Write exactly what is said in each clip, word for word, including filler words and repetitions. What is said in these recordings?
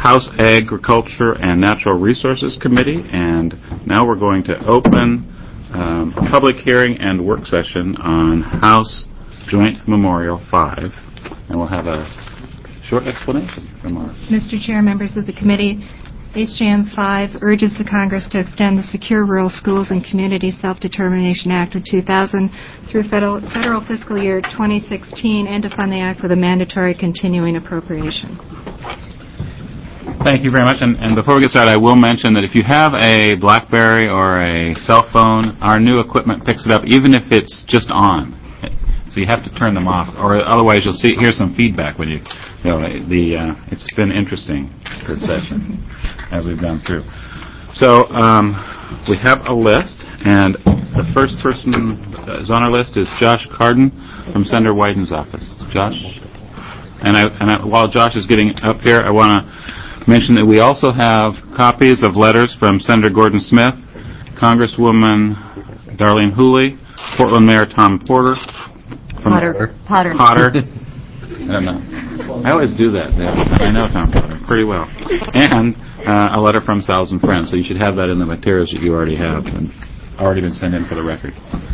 House Agriculture and Natural Resources Committee, and now we're going to open um, a public hearing and work session on House Joint Memorial five, and we'll have a short explanation from our... Mister Chair, members of the committee, H J M five urges the Congress to extend the Secure Rural Schools and Community Self-Determination Act of two thousand through federal, federal fiscal year twenty sixteen and to fund the act with a mandatory continuing appropriation. Thank you very much. And, and before we get started, I will mention that if you have a BlackBerry or a cell phone, our new equipment picks it up even if it's just on. So you have to turn them off, or otherwise you'll see hear some feedback when you, you know, the uh, it's been interesting this session as we've gone through. So um, we have a list, and the first person that is on our list is Josh Cardin from Senator Wyden's office. Josh, and I, and I, while Josh is getting up here, I want to mention that we also have copies of letters from Senator Gordon Smith, Congresswoman Darlene Hooley, Portland Mayor Tom Porter, from Potter. Potter. Potter. I don't know. I always do that. I know Tom Potter pretty well. And uh, a letter from Sal's and Friends. So you should have that in the materials that you already have and already been sent in for the record.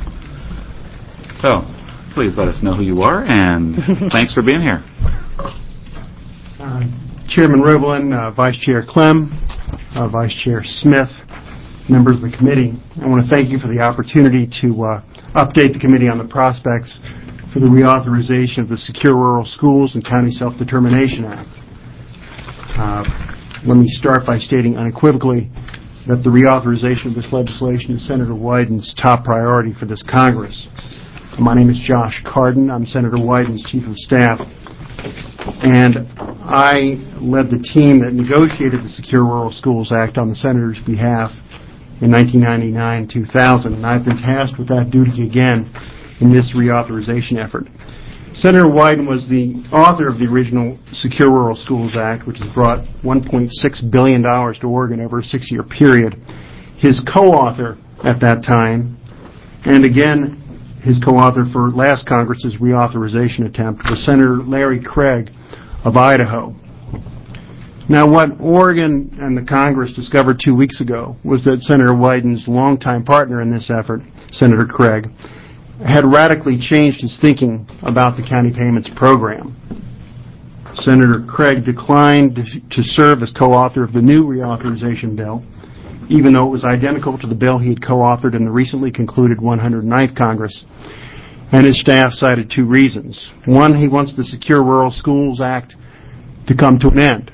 So please let us know who you are, and thanks for being here. Uh, Chairman Roebelin, uh, Vice Chair Clem, uh, Vice Chair Smith, members of the committee, I want to thank you for the opportunity to uh, update the committee on the prospects for the reauthorization of the Secure Rural Schools and County Self-Determination Act. Uh, let me start by stating unequivocally that the reauthorization of this legislation is Senator Wyden's top priority for this Congress. My name is Josh Cardin. I'm Senator Wyden's Chief of Staff, and I led the team that negotiated the Secure Rural Schools Act on the Senator's behalf in nineteen ninety-nine two thousand, and I've been tasked with that duty again in this reauthorization effort. Senator Wyden was the author of the original Secure Rural Schools Act, which has brought one point six billion dollars to Oregon over a six-year period. His co-author at that time, and again his co-author for last Congress's reauthorization attempt, was Senator Larry Craig of Idaho. Now, what Oregon and the Congress discovered two weeks ago was that Senator Wyden's longtime partner in this effort, Senator Craig, had radically changed his thinking about the county payments program. Senator Craig declined to serve as co-author of the new reauthorization bill, even though it was identical to the bill he had co-authored in the recently concluded one hundred ninth Congress. And his staff cited two reasons. One, he wants the Secure Rural Schools Act to come to an end.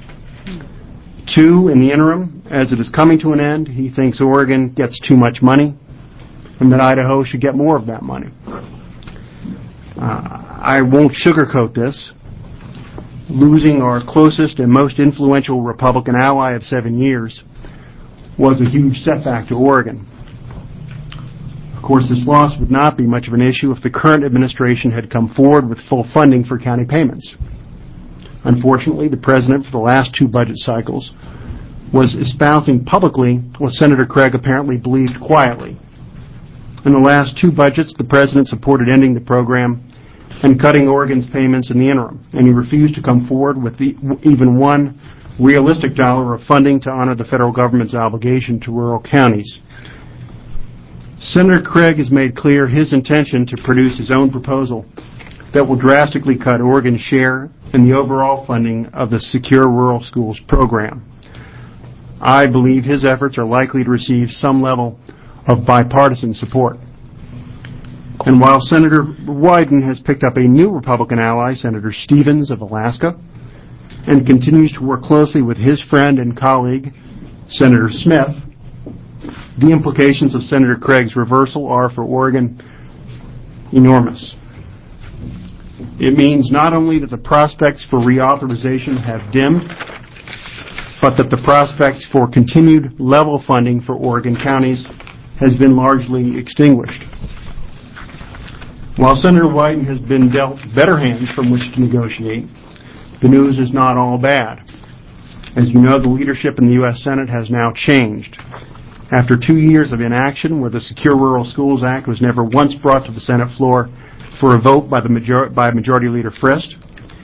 Two, in the interim, as it is coming to an end, he thinks Oregon gets too much money and that Idaho should get more of that money. Uh, I won't sugarcoat this. Losing our closest and most influential Republican ally of seven years was a huge setback to Oregon. Of course, this loss would not be much of an issue if the current administration had come forward with full funding for county payments. Unfortunately, the President, for the last two budget cycles, was espousing publicly what Senator Craig apparently believed quietly. In the last two budgets, the President supported ending the program and cutting Oregon's payments in the interim, and he refused to come forward with the, even one realistic dollar of funding to honor the federal government's obligation to rural counties. Senator Craig has made clear his intention to produce his own proposal that will drastically cut Oregon's share in the overall funding of the Secure Rural Schools program. I believe his efforts are likely to receive some level of bipartisan support. And while Senator Wyden has picked up a new Republican ally, Senator Stevens of Alaska, and continues to work closely with his friend and colleague, Senator Smith, the implications of Senator Craig's reversal are for Oregon enormous. It means not only that the prospects for reauthorization have dimmed, but that the prospects for continued level funding for Oregon counties has been largely extinguished. While Senator Wyden has been dealt better hands from which to negotiate, the news is not all bad. As you know, the leadership in the U S Senate has now changed. After two years of inaction, where the Secure Rural Schools Act was never once brought to the Senate floor for a vote by the major- by Majority Leader Frist,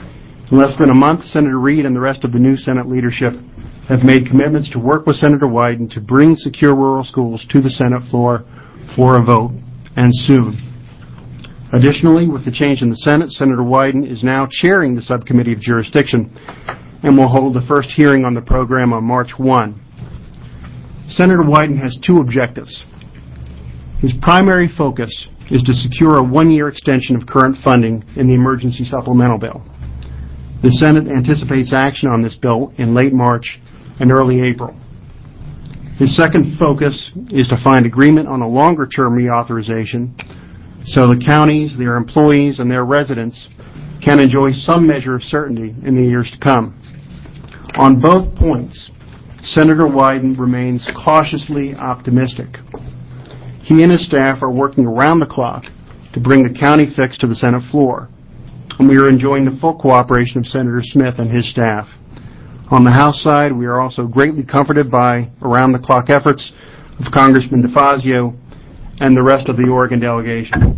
In less than a month, Senator Reid and the rest of the new Senate leadership have made commitments to work with Senator Wyden to bring secure rural schools to the Senate floor for a vote, and soon. Additionally, with the change in the Senate, Senator Wyden is now chairing the Subcommittee of Jurisdiction and will hold the first hearing on the program on March first. Senator Wyden has two objectives. His primary focus is to secure a one-year extension of current funding in the emergency supplemental bill. The Senate anticipates action on this bill in late March and early April. His second focus is to find agreement on a longer-term reauthorization so the counties, their employees, and their residents can enjoy some measure of certainty in the years to come. On both points, Senator Wyden remains cautiously optimistic. He and his staff are working around the clock to bring the county fix to the Senate floor, and we are enjoying the full cooperation of Senator Smith and his staff. On the House side, we are also greatly comforted by around-the-clock efforts of Congressman DeFazio and the rest of the Oregon delegation.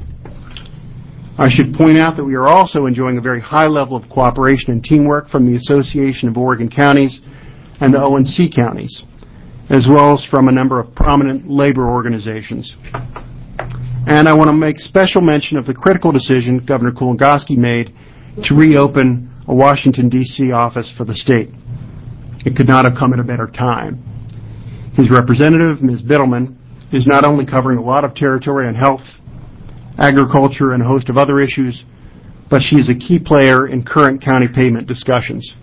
I should point out that we are also enjoying a very high level of cooperation and teamwork from the Association of Oregon Counties and the O and C counties, as well as from a number of prominent labor organizations. And I want to make special mention of the critical decision Governor Kulongoski made to reopen a Washington, D C office for the state. It could not have come at a better time. His representative, Miz Bittleman, is not only covering a lot of territory on health, agriculture, and a host of other issues, but she is a key player in current county payment discussions.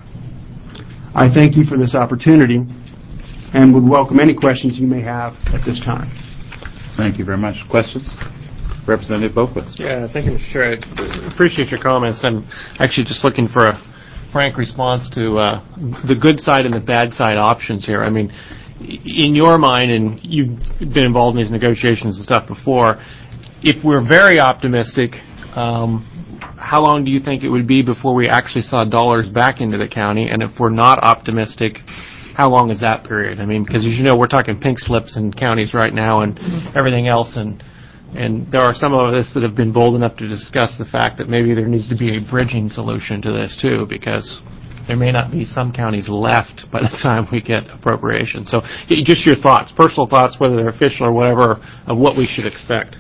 I thank you for this opportunity and would welcome any questions you may have at this time. Thank you very much. Questions? Representative Boquist. Yeah, thank you, Mister Chair. I appreciate your comments. I'm actually just looking for a frank response to uh, the good side and the bad side options here. I mean, in your mind, and you've been involved in these negotiations and stuff before, if we're very optimistic, um, how long do you think it would be before we actually saw dollars back into the county? And if we're not optimistic, how long is that period? I mean, because as you know, we're talking pink slips in counties right now and everything else, and and there are some of us that have been bold enough to discuss the fact that maybe there needs to be a bridging solution to this too, because there may not be some counties left by the time we get appropriation. So just your thoughts, personal thoughts, whether they're official or whatever, of what we should expect.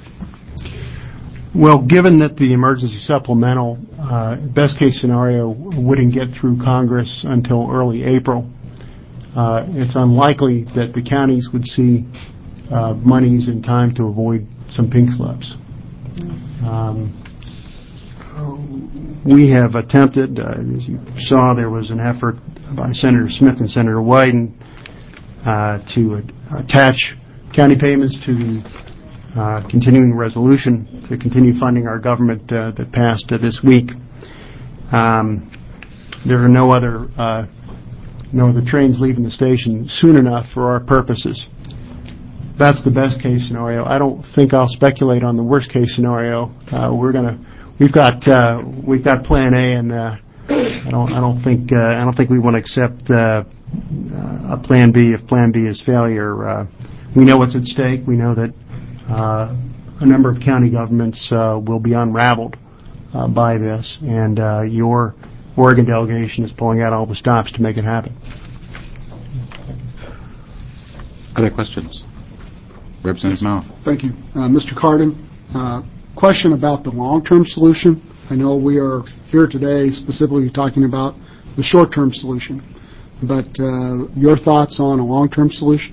Well, given that the emergency supplemental, uh, best case scenario, wouldn't get through Congress until early April, uh, it's unlikely that the counties would see uh, monies in time to avoid some pink slips. Um, we have attempted, uh, as you saw, there was an effort by Senator Smith and Senator Wyden uh, to uh, attach county payments to the Uh, continuing resolution to continue funding our government uh, that passed uh, this week. Um, there are no other uh, no other trains leaving the station soon enough for our purposes. That's the best case scenario. I don't think I'll speculate on the worst case scenario. Uh, we're gonna we've got uh, we've got Plan A, and uh, I don't I don't think uh, I don't think we want to accept uh, a Plan B if Plan B is failure. Uh, we know what's at stake. We know that Uh, a number of county governments uh, will be unraveled uh, by this, and uh, your Oregon delegation is pulling out all the stops to make it happen. Other questions? Representative Mouth. Thank you. Uh, Mister Cardin, uh, question about the long-term solution. I know we are here today specifically talking about the short-term solution, but uh, your thoughts on a long-term solution?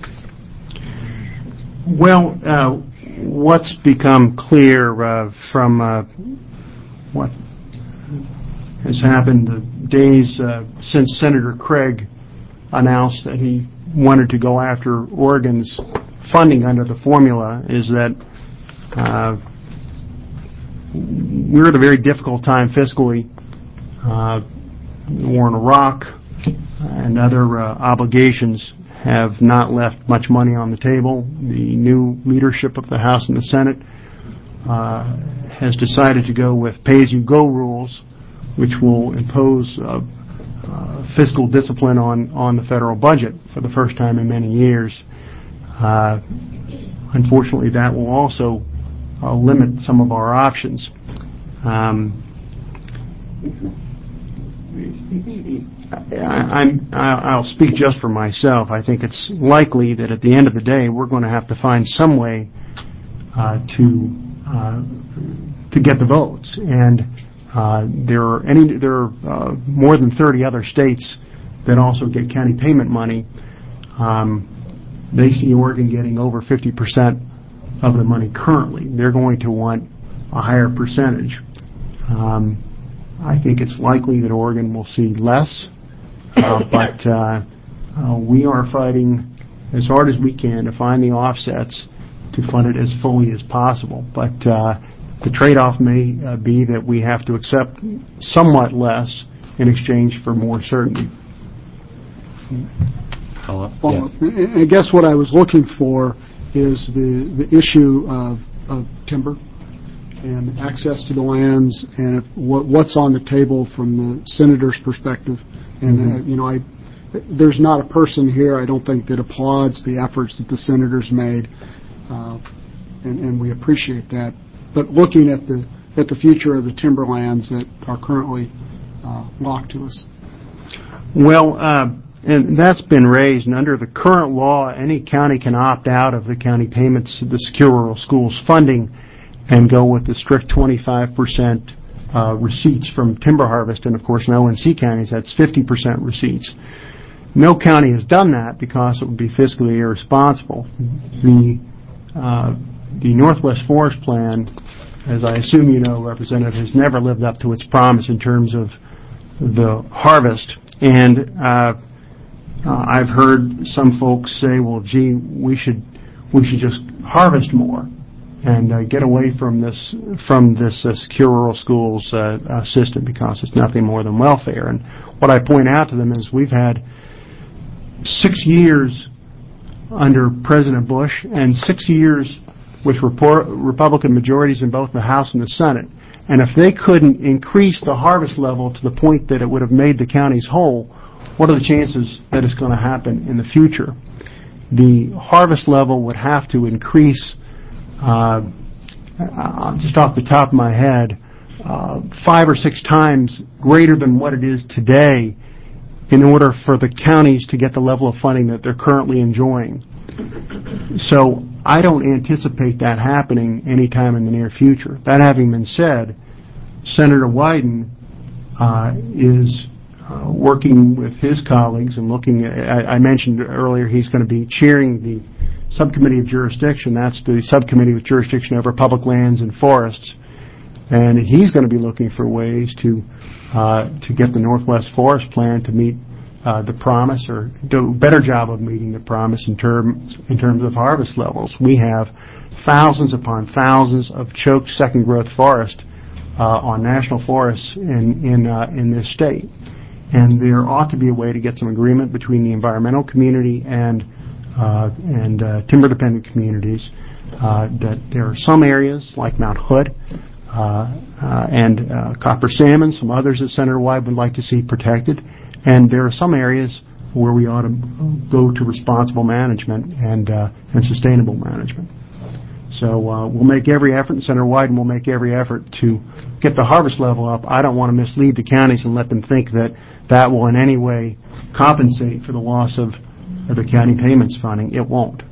Well, uh, what's become clear uh, from uh, what has happened the days uh, since Senator Craig announced that he wanted to go after Oregon's funding under the formula is that uh, we're at a very difficult time fiscally. Uh, the war in Iraq and other uh, obligations have not left much money on the table. The new leadership of the House and the Senate uh, has decided to go with pay-as-you-go rules, which will impose uh, uh, fiscal discipline on, on the federal budget for the first time in many years. Uh, unfortunately, that will also uh, limit some of our options. Um, I- I'm, I- I'll speak just for myself. I think it's likely that at the end of the day, we're going to have to find some way uh, to uh, to get the votes. And uh, there are any there are uh, more than thirty other states that also get county payment money. Um, they see Oregon getting over fifty percent of the money currently. They're going to want a higher percentage. Um, I think it's likely that Oregon will see less, uh, but uh, uh, we are fighting as hard as we can to find the offsets to fund it as fully as possible. But uh, the trade-off may uh, be that we have to accept somewhat less in exchange for more certainty. Follow-up? Well, Yes. I I guess what I was looking for is the, the issue of, of timber and access to the lands, and if, what, what's on the table from the senator's perspective. And, Mm-hmm. uh, you know, I, there's not a person here, I don't think, that applauds the efforts that the senator's made, uh, and, and we appreciate that. But looking at the, at the future of the timberlands that are currently uh, locked to us. Well, uh, and that's been raised, and under the current law, any county can opt out of the county payments, the Secure Rural Schools funding, and go with the strict twenty-five percent uh, receipts from timber harvest. And, of course, in O and C counties, that's fifty percent receipts. No county has done that because it would be fiscally irresponsible. The, uh, the Northwest Forest Plan, as I assume you know, Representative, has never lived up to its promise in terms of the harvest. And uh, uh, I've heard some folks say, well, gee, we should we should just harvest more and uh, get away from this from this uh, Secure Rural Schools uh, uh, system, because it's nothing more than welfare. And what I point out to them is we've had six years under President Bush and six years with report, Republican majorities in both the House and the Senate. And if they couldn't increase the harvest level to the point that it would have made the counties whole, what are the chances that it's going to happen in the future? The harvest level would have to increase, uh, uh, just off the top of my head, uh, five or six times greater than what it is today in order for the counties to get the level of funding that they're currently enjoying. So I don't anticipate that happening anytime in the near future. That having been said, Senator Wyden uh, is uh, working with his colleagues and looking at, I, I mentioned earlier he's going to be chairing the Subcommittee of Jurisdiction. That's the subcommittee with jurisdiction over public lands and forests. And he's going to be looking for ways to uh, to get the Northwest Forest Plan to meet uh, the promise, or do a better job of meeting the promise in terms in terms of harvest levels. We have thousands upon thousands of choked second growth forest uh, on national forests in in uh, in this state, and there ought to be a way to get some agreement between the environmental community and uh, and uh, timber dependent communities uh, that there are some areas like Mount Hood Uh, uh, and uh, copper salmon, some others that Senator Wyden would like to see protected. And there are some areas where we ought to go to responsible management and uh, and sustainable management. So uh, we'll make every effort, and Senator Wyden will make every effort to get the harvest level up. I don't want to mislead the counties and let them think that that will in any way compensate for the loss of, of the county payments funding. It won't.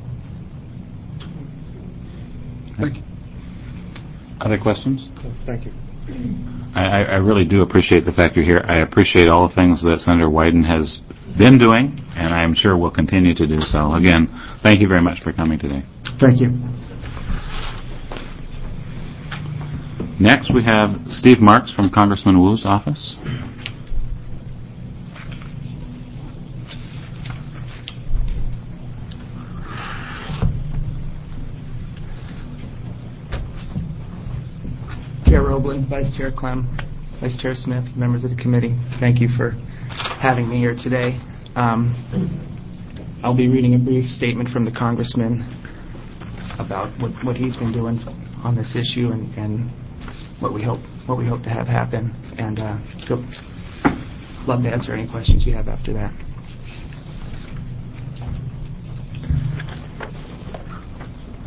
Thank you. Other questions? Thank you. I, I really do appreciate the fact you're here. I appreciate all the things that Senator Wyden has been doing, and I'm sure will continue to do so. Again, thank you very much for coming today. Thank you. Next, we have Steve Marks from Congressman Wu's office. Chair Roebling, Vice Chair Clem, Vice Chair Smith, members of the committee, thank you for having me here today. Um, I'll be reading a brief statement from the Congressman about what, what he's been doing on this issue and, and what we hope what we hope to have happen, and uh, so love to answer any questions you have after that.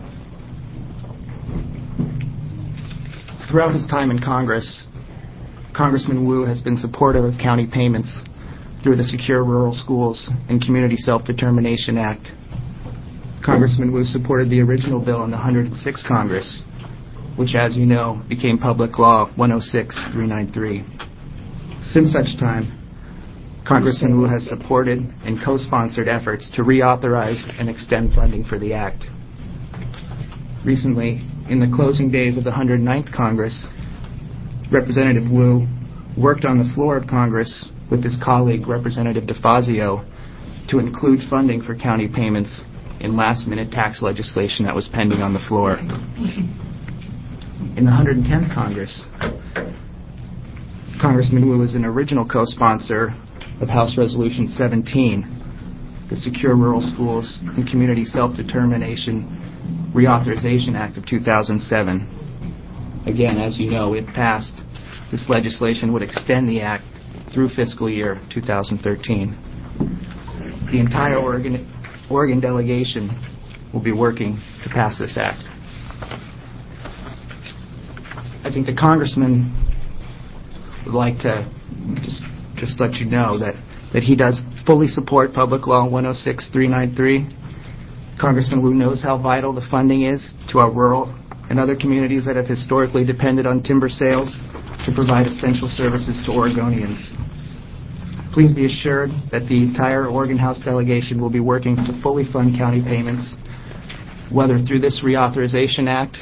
Throughout his time in Congress, Congressman Wu has been supportive of county payments through the Secure Rural Schools and Community Self-Determination Act. Congressman Wu supported the original bill in the one hundred sixth Congress, which, as you know, became Public Law one oh six three ninety-three. Since such time, Congressman Wu has supported and co-sponsored efforts to reauthorize and extend funding for the Act. Recently, in the closing days of the one hundred ninth Congress, Representative Wu worked on the floor of Congress with his colleague, Representative DeFazio, to include funding for county payments in last-minute tax legislation that was pending on the floor. In the one hundred tenth Congress, Congressman Wu was an original co-sponsor of House Resolution seventeen, the Secure Rural Schools and Community Self-Determination Reauthorization Act of two thousand seven. Again, as you know, if passed, this legislation would extend the Act through fiscal year two thousand thirteen. The entire Oregon, Oregon delegation will be working to pass this Act. I think the Congressman would like to just just let you know that, that he does fully support Public Law one oh six three ninety-three. Congressman Wu knows how vital the funding is to our rural and other communities that have historically depended on timber sales to provide essential services to Oregonians. Please be assured that the entire Oregon House delegation will be working to fully fund county payments, whether through this Reauthorization Act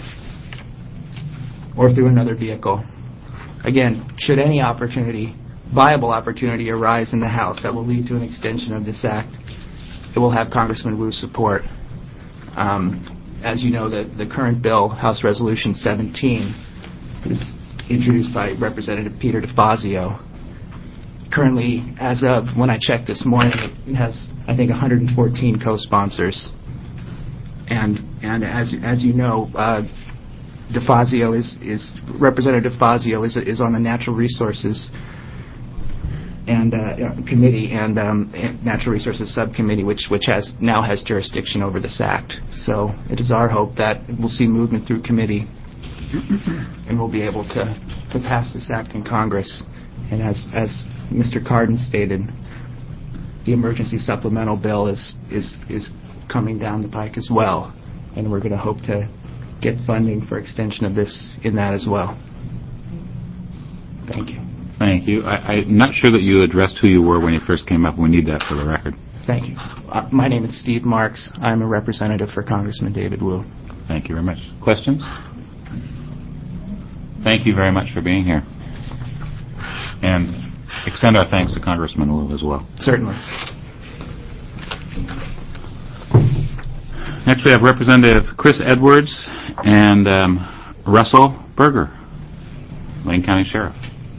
or through another vehicle. Again, should any opportunity, viable opportunity arise in the House that will lead to an extension of this Act, it will have Congressman Wu's support. Um, as you know, the, the current bill, House Resolution seventeen, is introduced by Representative Peter DeFazio. Currently, as of when I checked this morning, it has, I think, one hundred fourteen co-sponsors. And and as as you know, uh, DeFazio is is Representative DeFazio is is on the Natural Resources and uh, committee and um, Natural Resources Subcommittee, which which has now has jurisdiction over this act. So it is our hope that we'll see movement through committee, and we'll be able to to pass this act in Congress. And as as Mister Cardin stated, the emergency supplemental bill is is is coming down the pike as well, and we're going to hope to get funding for extension of this in that as well. Thank you. Thank you. I, I'm not sure that you addressed who you were when you first came up. We need that for the record. Thank you. Uh, my name is Steve Marks. I'm a representative for Congressman David Wu. Thank you very much. Questions? Thank you very much for being here. And extend our thanks to Congressman Wu as well. Certainly. Next we have Representative Chris Edwards and um, Russell Berger, Lane County Sheriff.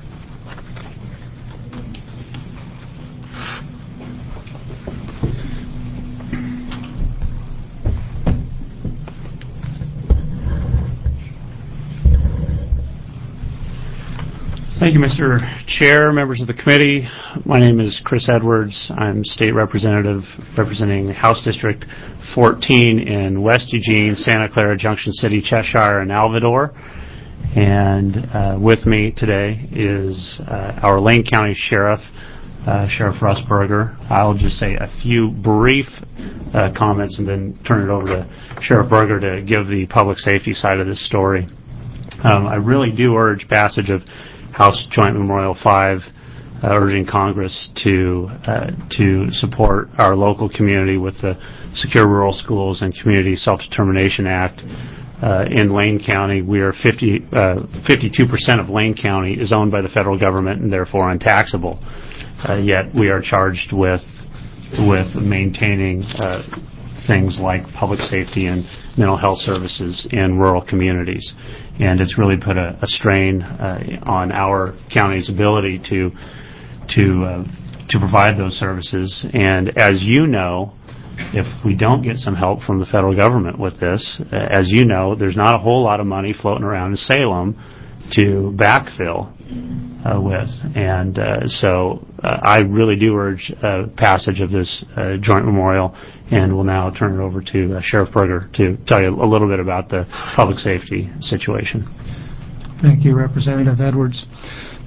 Thank you, Mister Chair, members of the committee. My name is Chris Edwards. I'm state representative representing House District fourteen in West Eugene, Santa Clara, Junction City, Cheshire, and Alvador. And uh, with me today is uh, our Lane County Sheriff, uh, Sheriff Russ Berger. I'll just say a few brief uh, comments and then turn it over to Sheriff Berger to give the public safety side of this story. Um, I really do urge passage of House Joint Memorial five, uh, urging Congress to uh, to support our local community with the Secure Rural Schools and Community Self-Determination Act. Uh, in Lane County, we are fifty, uh, fifty-two percent of Lane County is owned by the federal government and therefore untaxable. Uh, yet we are charged with with maintaining uh, things like public safety and mental health services in rural communities. And it's really put a, a strain uh, on our county's ability to to uh, to provide those services. And as you know, if we don't get some help from the federal government with this, uh, as you know, there's not a whole lot of money floating around in Salem to backfill uh, with. And uh, so uh, I really do urge uh, passage of this uh, joint memorial, and will now turn it over to uh, Sheriff Berger to tell you a little bit about the public safety situation. Thank you, Representative Edwards.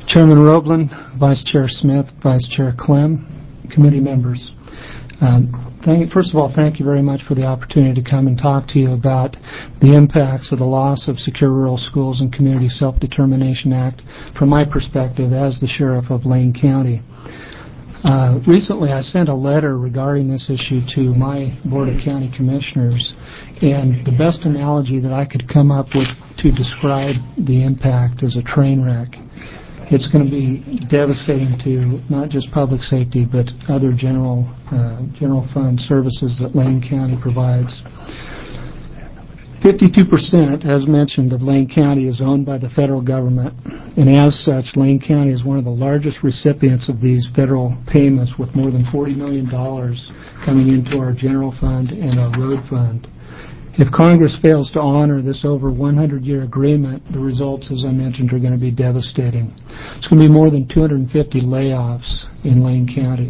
Chairman Roeblen, Vice Chair Smith, Vice Chair Clem, committee members. Um, thank, first of all, thank you very much for the opportunity to come and talk to you about the impacts of the loss of Secure Rural Schools and Community Self-Determination Act from my perspective as the Sheriff of Lane County. Uh, recently, I sent a letter regarding this issue to my Board of County Commissioners, and the best analogy that I could come up with to describe the impact is a train wreck. It's going to be devastating to not just public safety, but other general uh, general fund services that Lane County provides. fifty-two percent, as mentioned, of Lane County is owned by the federal government, and as such, Lane County is one of the largest recipients of these federal payments, with more than forty million dollars coming into our general fund and our road fund. If Congress fails to honor this over one hundred year agreement, the results, as I mentioned, are going to be devastating. It's going to be more than two hundred fifty layoffs in Lane County.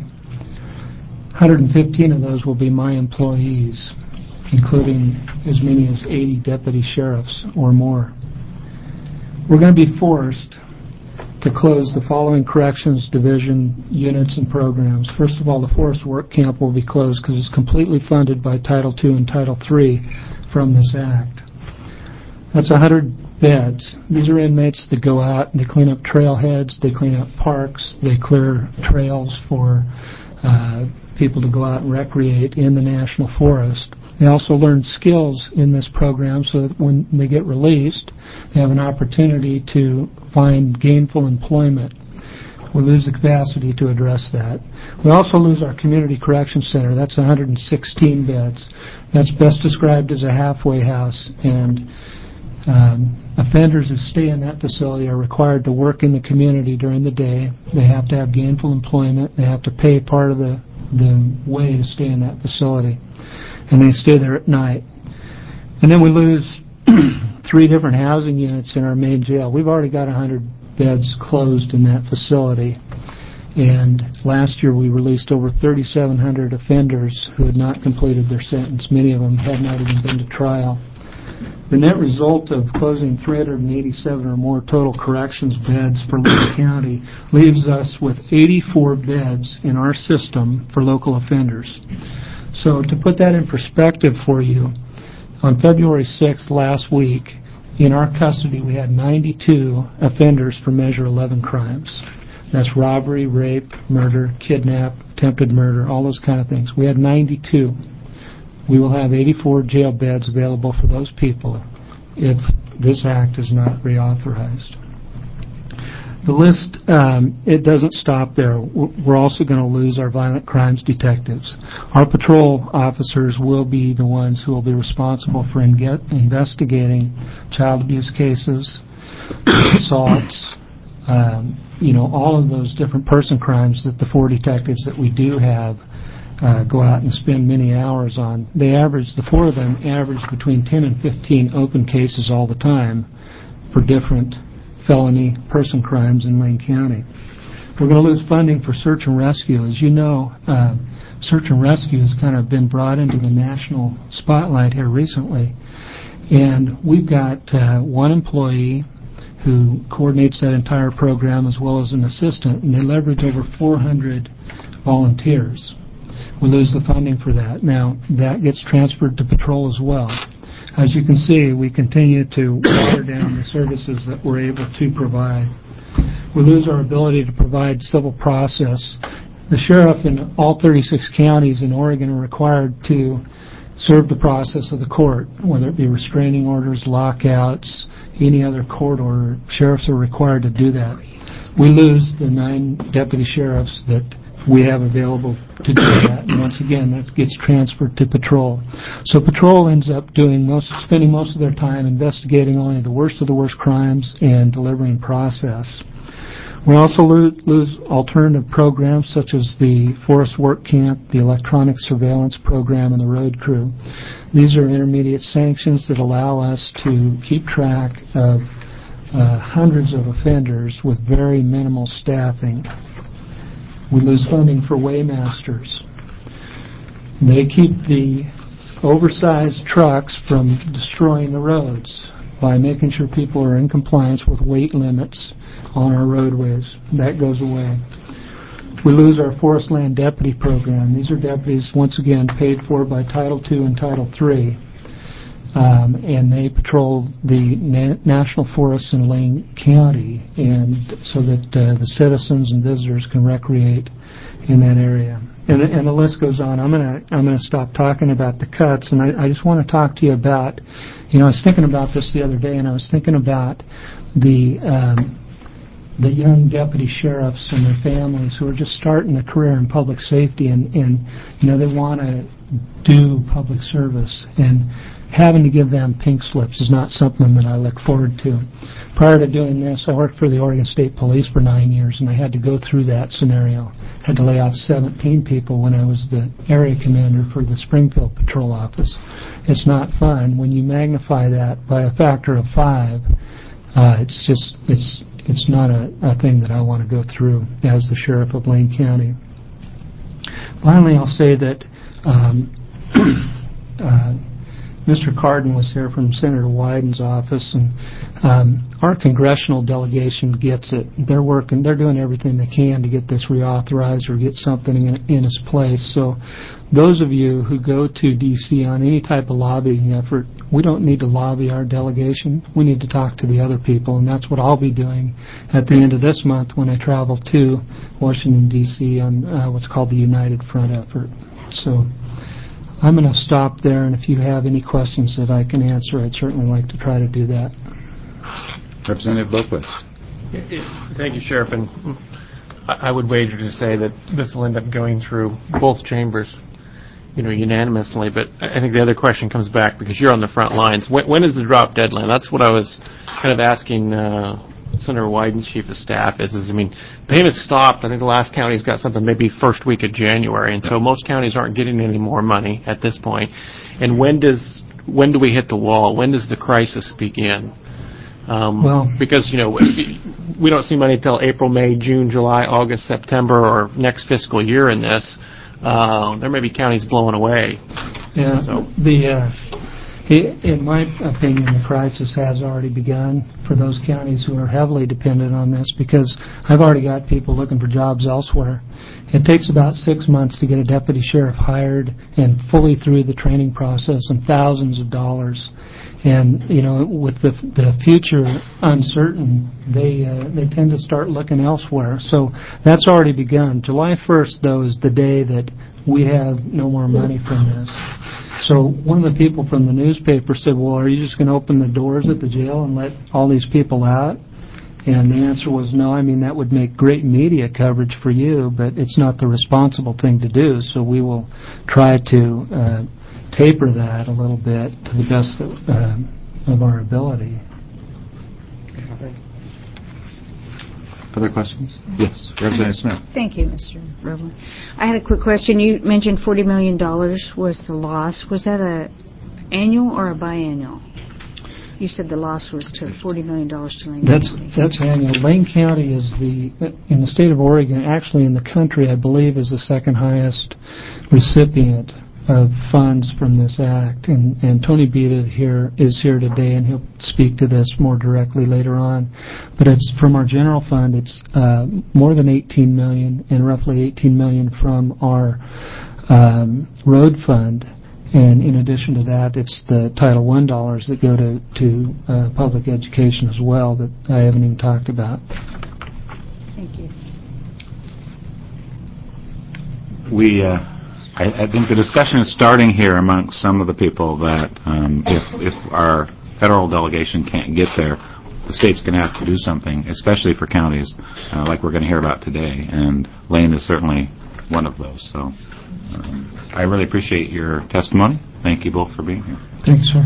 one hundred fifteen of those will be my employees, including as many as eighty deputy sheriffs or more. We're going to be forced to close the following corrections division units and programs. First of all, the Forest Work Camp will be closed because it's completely funded by Title two and Title three from this act. That's one hundred beds. These are inmates that go out and they clean up trailheads, they clean up parks, they clear trails for uh, people to go out and recreate in the National Forest. They also learn skills in this program so that when they get released, they have an opportunity to find gainful employment. We lose the capacity to address that. We also lose our Community Corrections Center. That's one hundred sixteen beds. That's best described as a halfway house, and um, offenders who stay in that facility are required to work in the community during the day. They have to have gainful employment. They have to pay part of the, the way to stay in that facility, and they stay there at night. And then we lose three different housing units in our main jail. We've already got one hundred beds closed in that facility, and last year we released over thirty-seven hundred offenders who had not completed their sentence. Many of them had not even been to trial. The net result of closing three hundred eighty-seven or more total corrections beds for Lane County leaves us with eighty-four beds in our system for local offenders. So to put that in perspective for you, on February sixth last week, in our custody we had ninety-two offenders for Measure eleven crimes. That's robbery, rape, murder, kidnap, attempted murder, all those kind of things. We had ninety-two. We will have eighty-four jail beds available for those people if this act is not reauthorized. The list, um, it doesn't stop there. We're also going to lose our violent crimes detectives. Our patrol officers will be the ones who will be responsible for in investigating child abuse cases, assaults, um, you know, all of those different person crimes that the four detectives that we do have uh, go out and spend many hours on. They average, the four of them average between ten and fifteen open cases all the time for different felony person crimes in Lane County. We're going to lose funding for search and rescue. As you know, uh, search and rescue has kind of been brought into the national spotlight here recently. And we've got uh, one employee who coordinates that entire program as well as an assistant, and they leverage over four hundred volunteers. We lose the funding for that. Now, that gets transferred to patrol as well. As you can see, we continue to water down the services that we're able to provide. We lose our ability to provide civil process. The sheriff in all thirty-six counties in Oregon are required to serve the process of the court, whether it be restraining orders, lockouts, any other court order. Sheriffs are required to do that. We lose the nine deputy sheriffs that we have available to do that, and once again that gets transferred to patrol. So patrol ends up doing most, spending most of their time investigating only the worst of the worst crimes and delivering process. We also lo- lose alternative programs such as the Forest Work Camp, the Electronic Surveillance Program, and the Road Crew. These are intermediate sanctions that allow us to keep track of uh, hundreds of offenders with very minimal staffing. We lose funding for waymasters. They keep the oversized trucks from destroying the roads. by making sure people are in compliance with weight limits on our roadways. That goes away. We lose our forest land deputy program. These are deputies, once again, paid for by Title two and Title three. Um, and they patrol the na- national forests in Lane County, and so that uh, the citizens and visitors can recreate in that area. And, and the list goes on. I'm gonna I'm gonna stop talking about the cuts, and I, I just want to talk to you about, you know, I was thinking about this the other day, and I was thinking about the um, the young deputy sheriffs and their families who are just starting a career in public safety, and, and you know, they want to do public service, and having to give them pink slips is not something that I look forward to. Prior to doing this, I worked for the Oregon State Police for nine years, and I had to go through that scenario. Had to lay off seventeen people when I was the area commander for the Springfield Patrol Office. It's not fun. When you magnify that by a factor of five, uh, it's just, it's it's not a, a thing that I want to go through as the sheriff of Lane County. Finally, I'll say that um, uh, Mister Cardin was here from Senator Wyden's office, and um, our congressional delegation gets it. They're working, they're doing everything they can to get this reauthorized or get something in, in its place. So those of you who go to D C on any type of lobbying effort, we don't need to lobby our delegation. We need to talk to the other people, and that's what I'll be doing at the end of this month when I travel to Washington, D C on uh, what's called the United Front effort. So I'm going to stop there, and if you have any questions that I can answer, I'd certainly like to try to do that. Representative Boquist. Thank you, Sheriff. And I would wager to say that this will end up going through both chambers, you know, unanimously. But I think the other question comes back because you're on the front lines. When, when is the drop deadline? That's what I was kind of asking uh, Senator Wyden's chief of staff. Is, is I mean, payments stopped. I think the last county's got something maybe first week of January, and so most counties aren't getting any more money at this point. And when does when do we hit the wall? When does the crisis begin? Um, well, because, you know, we don't see money until April, May, June, July, August, September, or next fiscal year in this. Uh, there may be counties blowing away. Yeah, so. the, uh, in my opinion, the crisis has already begun for those counties who are heavily dependent on this, because I've already got people looking for jobs elsewhere. It takes about six months to get a deputy sheriff hired and fully through the training process, and thousands of dollars. And, you know, with the the future uncertain, they uh, they tend to start looking elsewhere. So that's already begun. July first, though, is the day that we have no more money from this. So one of the people from the newspaper said, well, are you just going to open the doors at the jail and let all these people out? And the answer was no. I mean, that would make great media coverage for you, but it's not the responsible thing to do. So we will try to uh, taper that a little bit to the best of, uh, of our ability. Other questions? Yes, Representative Smith. Thank you, Mister Rowland. I had a quick question. You mentioned forty million dollars was the loss. Was that a annual or a biannual? You said the loss was to forty million dollars to Lane that's, County. That's annual. Lane County is the, in the state of Oregon, actually in the country, I believe, is the second highest recipient of funds from this act. And, and Tony Beta here is here today, and he'll speak to this more directly later on. But it's from our general fund. It's uh, more than eighteen million dollars, and roughly eighteen million dollars from our um, road fund. And in addition to that, it's the Title one dollars that go to, to uh, public education as well that I haven't even talked about. Thank you. We, uh, I, I think the discussion is starting here amongst some of the people that um, if, if our federal delegation can't get there, the state's going to have to do something, especially for counties uh, like we're going to hear about today. And Lane is certainly one of those. So um, I really appreciate your testimony. Thank you both for being here. Thanks, sir.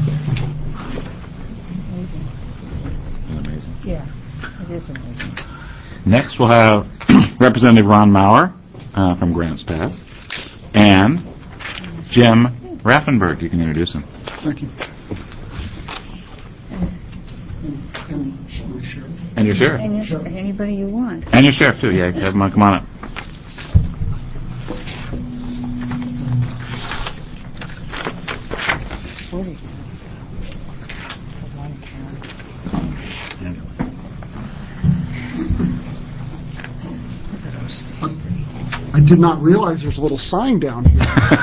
Amazing. Amazing. Yeah, it is amazing. Next, we'll have Representative Ron Maurer uh, from Grants Pass and Jim Raffenberg. You can introduce him. Thank you. And your sheriff. And your, sure. Anybody you want. And your sheriff, too. Yeah, have him come on up. did not realize there's a little sign down here.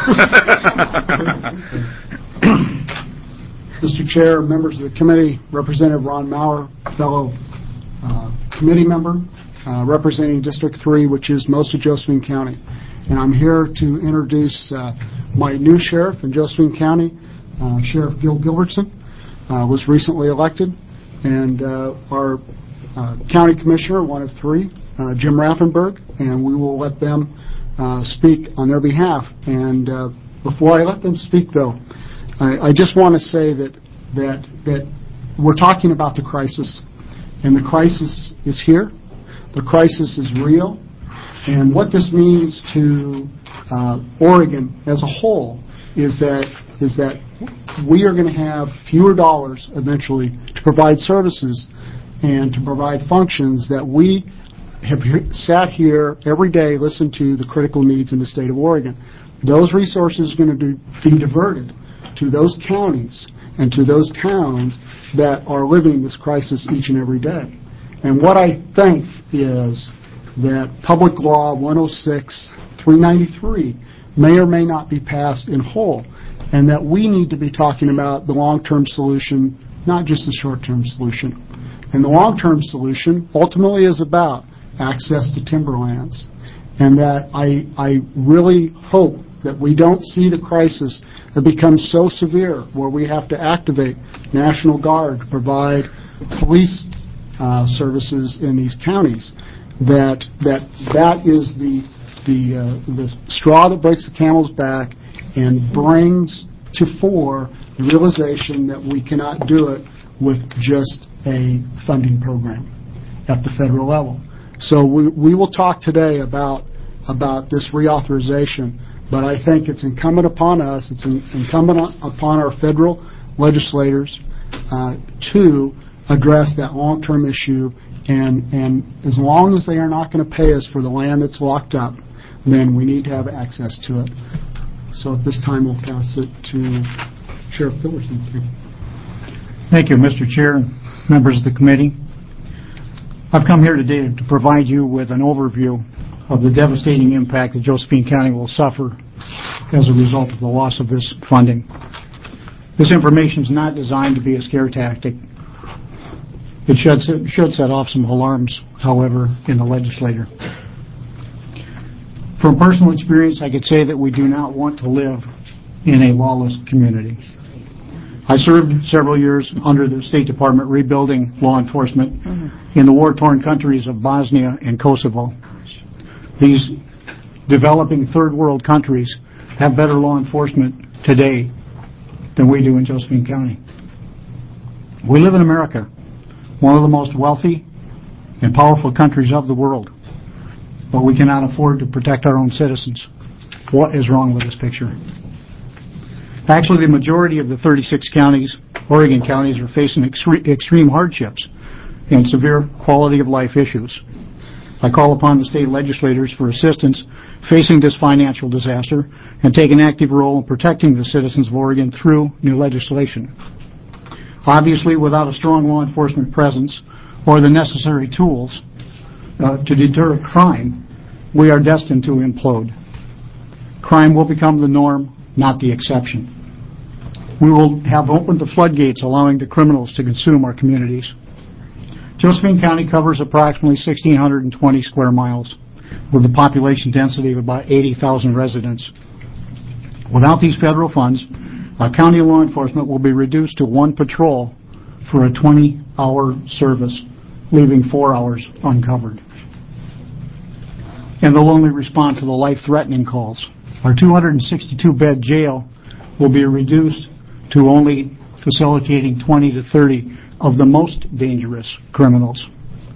Mister Chair, members of the committee, Representative Ron Maurer, fellow uh, committee member, uh, representing District three, which is most of Josephine County. And I'm here to introduce uh, my new sheriff in Josephine County, uh, Sheriff Gil Gilbertson, uh, was recently elected, and uh, our uh, county commissioner, one of three, uh, Jim Raffenberg, and we will let them uh, speak on their behalf. And uh, before I let them speak, though, I, I just want to say that that that we're talking about the crisis, and the crisis is here. The crisis is real, and what this means to uh, Oregon as a whole is that is that we are going to have fewer dollars eventually to provide services and to provide functions that we have he- sat here every day, listened to the critical needs in the state of Oregon. Those resources are going to be diverted to those counties and to those towns that are living this crisis each and every day. And what I think is that Public Law one oh six three ninety-three may or may not be passed in whole, and that we need to be talking about the long-term solution, not just the short-term solution. And the long-term solution ultimately is about access to timberlands, and that I, I really hope that we don't see the crisis that becomes so severe where we have to activate National Guard to provide police uh, services in these counties. That that that is the the uh, the straw that breaks the camel's back and brings to fore the realization that we cannot do it with just a funding program at the federal level. So we we will talk today about about this reauthorization. But I think it's incumbent upon us, it's in, incumbent on, upon our federal legislators uh, to address that long-term issue, and, and as long as they are not going to pay us for the land that's locked up, then we need to have access to it. So at this time, we'll pass it to Sheriff Gilbertson. Thank you, Mister Chair and members of the committee. I've come here today to provide you with an overview of the devastating impact that Josephine County will suffer as a result of the loss of this funding. This information is not designed to be a scare tactic. It should, should set off some alarms, however, in the legislature. From personal experience, I could say that we do not want to live in a lawless community. I served several years under the State Department rebuilding law enforcement mm-hmm. in the war-torn countries of Bosnia and Kosovo. These developing third world countries have better law enforcement today than we do in Josephine County. We live in America, one of the most wealthy and powerful countries of the world, but we cannot afford to protect our own citizens. What is wrong with this picture? Actually, the majority of the thirty-six counties, Oregon counties, are facing extre- extreme hardships and severe quality of life issues. I call upon the state legislators for assistance facing this financial disaster and take an active role in protecting the citizens of Oregon through new legislation. Obviously, without a strong law enforcement presence or the necessary tools uh, to deter crime, we are destined to implode. Crime will become the norm, not the exception. We will have opened the floodgates, allowing the criminals to consume our communities. Josephine County covers approximately one thousand six hundred twenty square miles with a population density of about eighty thousand residents. Without these federal funds, our county law enforcement will be reduced to one patrol for a twenty-hour service, leaving four hours uncovered. And they'll only respond to the life-threatening calls. Our two hundred sixty-two bed jail will be reduced to only facilitating twenty to thirty of the most dangerous criminals.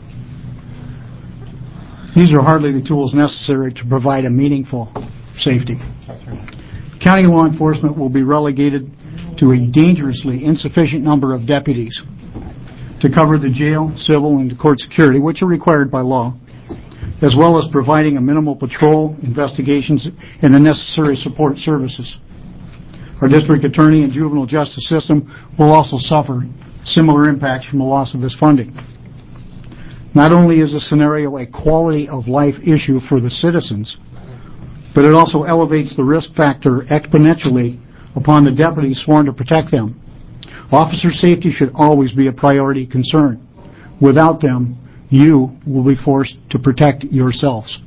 These are hardly the tools necessary to provide a meaningful safety. County law enforcement will be relegated to a dangerously insufficient number of deputies to cover the jail, civil, and court security, which are required by law, as well as providing a minimal patrol, investigations, and the necessary support services. Our district attorney and juvenile justice system will also suffer similar impacts from the loss of this funding. Not only is the scenario a quality of life issue for the citizens, but it also elevates the risk factor exponentially upon the deputies sworn to protect them. Officer safety should always be a priority concern. Without them, you will be forced to protect yourselves.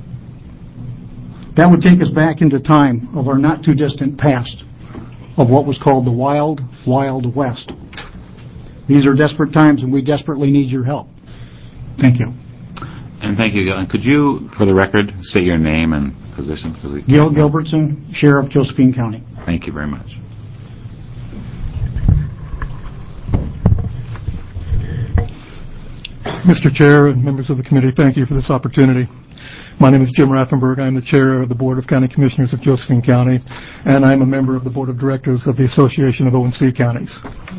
That would take us back into time of our not-too-distant past, of what was called the Wild, Wild West. These are desperate times, and we desperately need your help. Thank you. And thank you, Gil. And could you, for the record, state your name and position? We Gil Gilbertson, Sheriff, Josephine County. Thank you very much. Mister Chair and members of the committee, thank you for this opportunity. My name is Jim Raffenberg. I'm the chair of the Board of County Commissioners of Josephine County, and I'm a member of the Board of Directors of the Association of O and C Counties.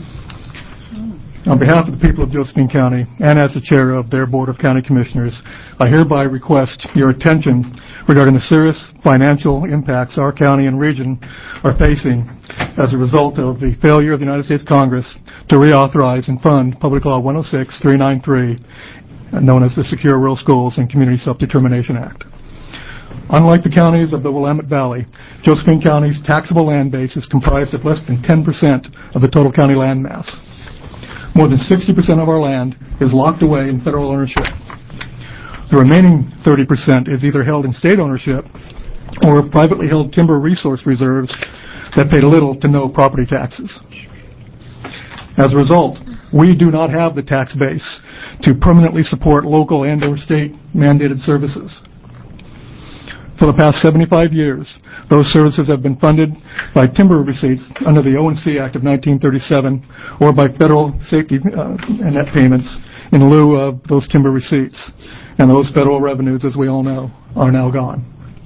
On behalf of the people of Josephine County, and as the chair of their Board of County Commissioners, I hereby request your attention regarding the serious financial impacts our county and region are facing as a result of the failure of the United States Congress to reauthorize and fund Public Law one oh six three ninety-three, known as the Secure Rural Schools and Community Self-Determination Act. Unlike the counties of the Willamette Valley, Josephine County's taxable land base is comprised of less than ten percent of the total county land mass. More than sixty percent of our land is locked away in federal ownership. The remaining thirty percent is either held in state ownership or privately held timber resource reserves that pay little to no property taxes. As a result, we do not have the tax base to permanently support local and or state mandated services. For the past seventy-five years, those services have been funded by timber receipts under the O and C Act of nineteen thirty-seven or by federal safety uh, and net payments in lieu of those timber receipts. And those federal revenues, as we all know, are now gone.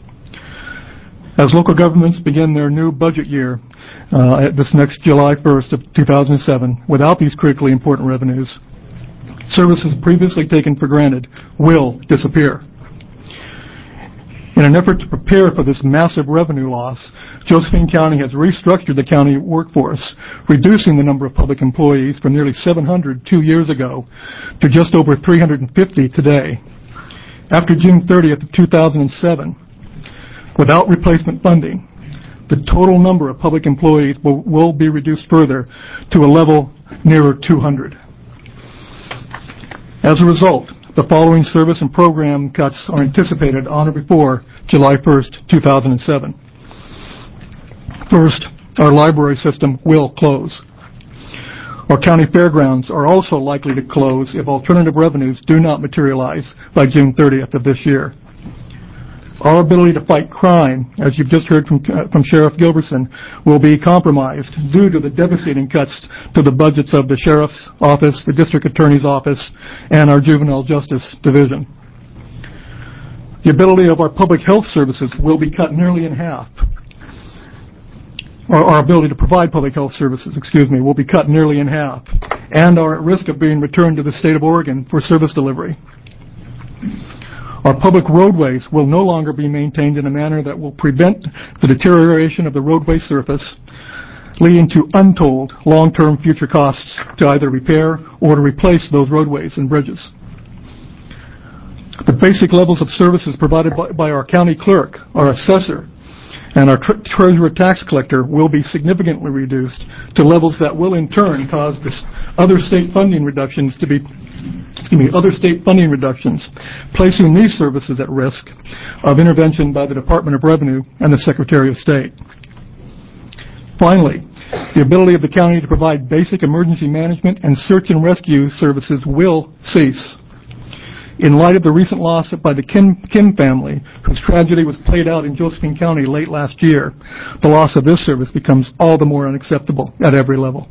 As local governments begin their new budget year uh, at this next July first of two thousand seven, without these critically important revenues, services previously taken for granted will disappear. In an effort to prepare for this massive revenue loss, Josephine County has restructured the county workforce, reducing the number of public employees from nearly seven hundred two years ago to just over three hundred fifty today. After June thirtieth of two thousand seven, without replacement funding, the total number of public employees will, will be reduced further to a level nearer two hundred. As a result, the following service and program cuts are anticipated on or before July first, two thousand seven. First, our library system will close. Our county fairgrounds are also likely to close if alternative revenues do not materialize by June thirtieth of this year. Our ability to fight crime, as you've just heard from, uh, from Sheriff Gilbertson, will be compromised due to the devastating cuts to the budgets of the Sheriff's Office, the District Attorney's Office, and our Juvenile Justice Division. The ability of our public health services will be cut nearly in half. Or our ability to provide public health services, excuse me, will be cut nearly in half, and are at risk of being returned to the state of Oregon for service delivery. Our public roadways will no longer be maintained in a manner that will prevent the deterioration of the roadway surface, leading to untold long-term future costs to either repair or to replace those roadways and bridges. The basic levels of services provided by, by our county clerk, our assessor, and our tre- treasurer tax collector will be significantly reduced to levels that will in turn cause this other state funding reductions to be excuse me, other state funding reductions, placing these services at risk of intervention by the Department of Revenue and the Secretary of State. Finally, the ability of the county to provide basic emergency management and search and rescue services will cease. In light of the recent loss by the Kim, Kim family, whose tragedy was played out in Josephine County late last year, the loss of this service becomes all the more unacceptable at every level.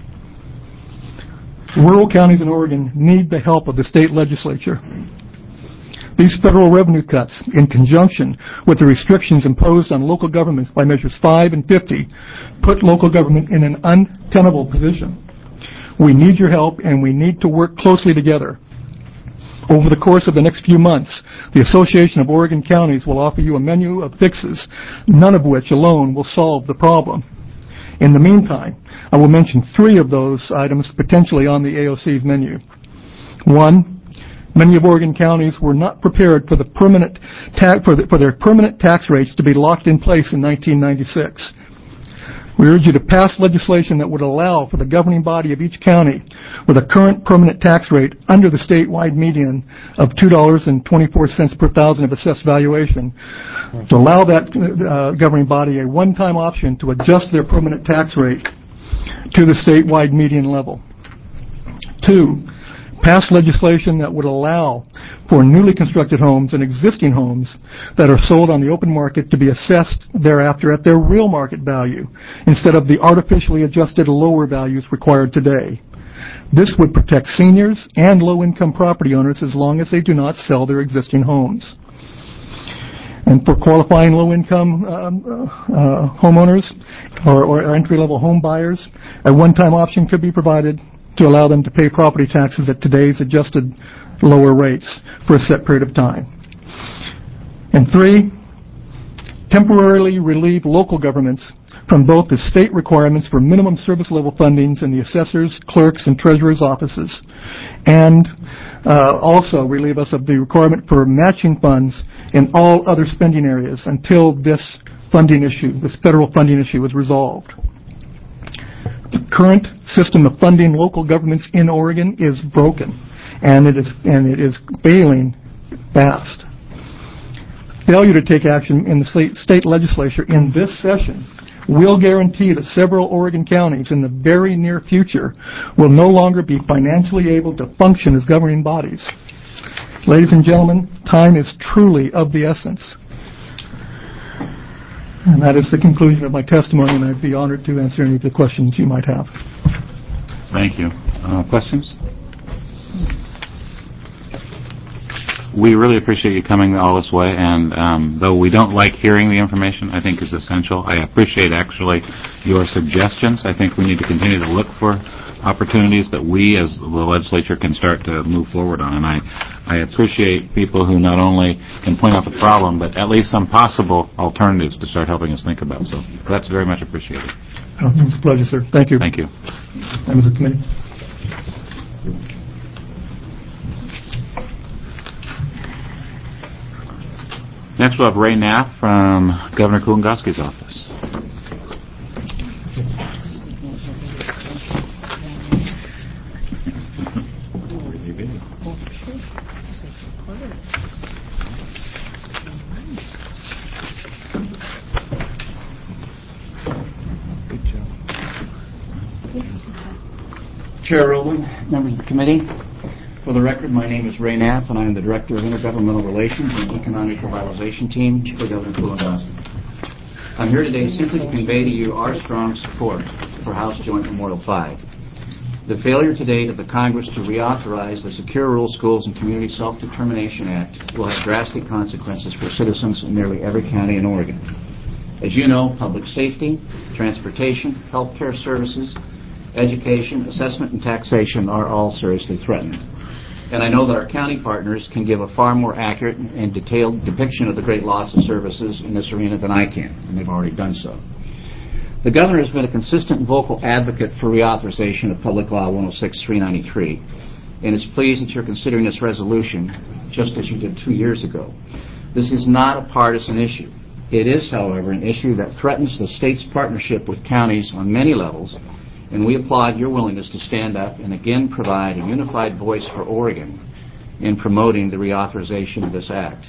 Rural counties in Oregon need the help of the state legislature. These federal revenue cuts, in conjunction with the restrictions imposed on local governments by Measures five and fifty, put local government in an untenable position. We need your help, and we need to work closely together. Over the course of the next few months, the Association of Oregon Counties will offer you a menu of fixes, none of which alone will solve the problem. In the meantime, I will mention three of those items potentially on the A O C's menu. One, Many of Oregon counties were not prepared for the permanent ta- for, the, for their permanent tax rates to be locked in place in nineteen ninety-six. We urge you to pass legislation that would allow for the governing body of each county with a current permanent tax rate under the statewide median of two dollars and twenty-four cents per thousand of assessed valuation, to allow that uh, governing body a one-time option to adjust their permanent tax rate to the statewide median level. Two, pass legislation that would allow for newly constructed homes and existing homes that are sold on the open market to be assessed thereafter at their real market value instead of the artificially adjusted lower values required today. This would protect seniors and low-income property owners as long as they do not sell their existing homes. And for qualifying low-income um, uh, homeowners or, or entry-level home buyers, a one-time option could be provided to allow them to pay property taxes at today's adjusted lower rates for a set period of time. And three, temporarily relieve local governments from both the state requirements for minimum service level fundings in the assessors, clerks, and treasurer's offices, and uh, also relieve us of the requirement for matching funds in all other spending areas until this funding issue, this federal funding issue, is resolved. The current system of funding local governments in Oregon is broken, and it is and it is failing fast. Failure to take action in the state, state legislature in this session will guarantee that several Oregon counties in the very near future will no longer be financially able to function as governing bodies. Ladies and gentlemen, time is truly of the essence. And that is the conclusion of my testimony, and I'd be honored to answer any of the questions you might have. Thank you. Uh, questions? We really appreciate you coming all this way, and um, though we don't like hearing the information, I think is essential. I appreciate actually your suggestions. I think we need to continue to look for opportunities that we as the legislature can start to move forward on. And I, I appreciate people who not only can point out the problem, but at least some possible alternatives to start helping us think about. So that's very much appreciated. Oh, it's a pleasure, sir. Thank you. Thank you. Members of the committee. Next we'll have Ray Knapp from Governor Kulongoski's office. Chair Rowland, members of the committee, for the record, my name is Ray Knapp, and I am the Director of Intergovernmental Relations and Economic Revitalization Team for Governor Kulongoski. I'm here today simply to convey to you our strong support for House Joint Memorial five. The failure to date of the Congress to reauthorize the Secure Rural Schools and Community Self-Determination Act will have drastic consequences for citizens in nearly every county in Oregon. As you know, public safety, transportation, health care services, education, assessment, and taxation are all seriously threatened. And I know that our county partners can give a far more accurate and detailed depiction of the great loss of services in this arena than I can, and they've already done so. The Governor has been a consistent and vocal advocate for reauthorization of Public Law one oh six dash three ninety-three, and is pleased that you're considering this resolution just as you did two years ago. This is not a partisan issue. It is, however, an issue that threatens the state's partnership with counties on many levels, and we applaud your willingness to stand up and again provide a unified voice for Oregon in promoting the reauthorization of this act.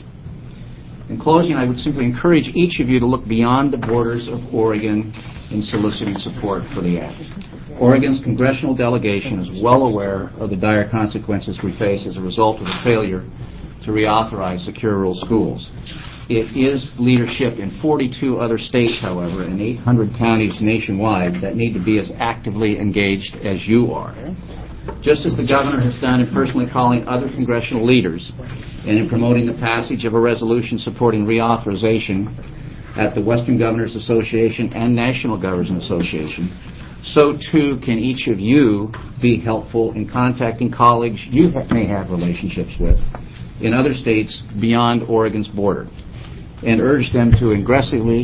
In closing, I would simply encourage each of you to look beyond the borders of Oregon in soliciting support for the act. Oregon's congressional delegation is well aware of the dire consequences we face as a result of the failure to reauthorize Secure Rural Schools. It is leadership in forty-two other states, however, and eight hundred counties nationwide that need to be as actively engaged as you are. Just as the Governor has done in personally calling other congressional leaders and in promoting the passage of a resolution supporting reauthorization at the Western Governors Association and National Governors Association, so too can each of you be helpful in contacting colleagues you may have relationships with in other states beyond Oregon's border, and urge them to aggressively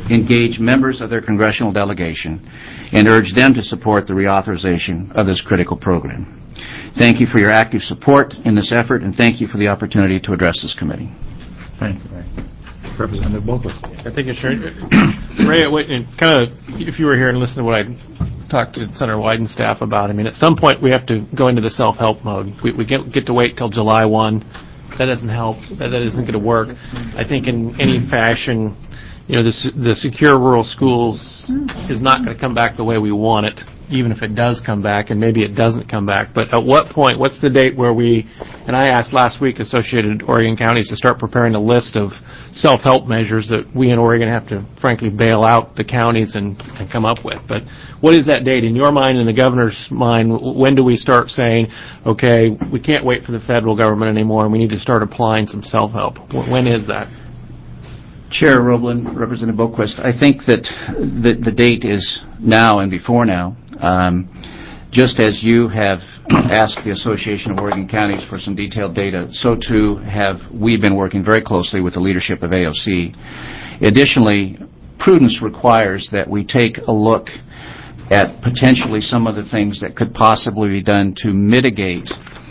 engage members of their congressional delegation and urge them to support the reauthorization of this critical program. Thank you for your active support in this effort, and thank you for the opportunity to address this committee. Thank you, Ray. Representative Bogle. I think it's Ray, kind of, if you were here and listened to what I talked to Senator Wyden and staff about, I mean, at some point we have to go into the self-help mode. We, we get, get to wait till July first. That doesn't help. That, that isn't going to work. I think in any fashion, you know, the, the secure rural schools is not going to come back the way we want it, even if it does come back, and maybe it doesn't come back. But at what point, what's the date where we, and I asked last week Associated Oregon Counties to start preparing a list of self-help measures that we in Oregon have to, frankly, bail out the counties and, and come up with. But what is that date in your mind and the governor's mind? When do we start saying, okay, we can't wait for the federal government anymore and we need to start applying some self-help? When is that? Chair Roblin, Representative Boquist, I think that the, the date is now and before now. Um, just as you have asked the Association of Oregon Counties for some detailed data, so too have we been working very closely with the leadership of A O C. Additionally, prudence requires that we take a look at potentially some of the things that could possibly be done to mitigate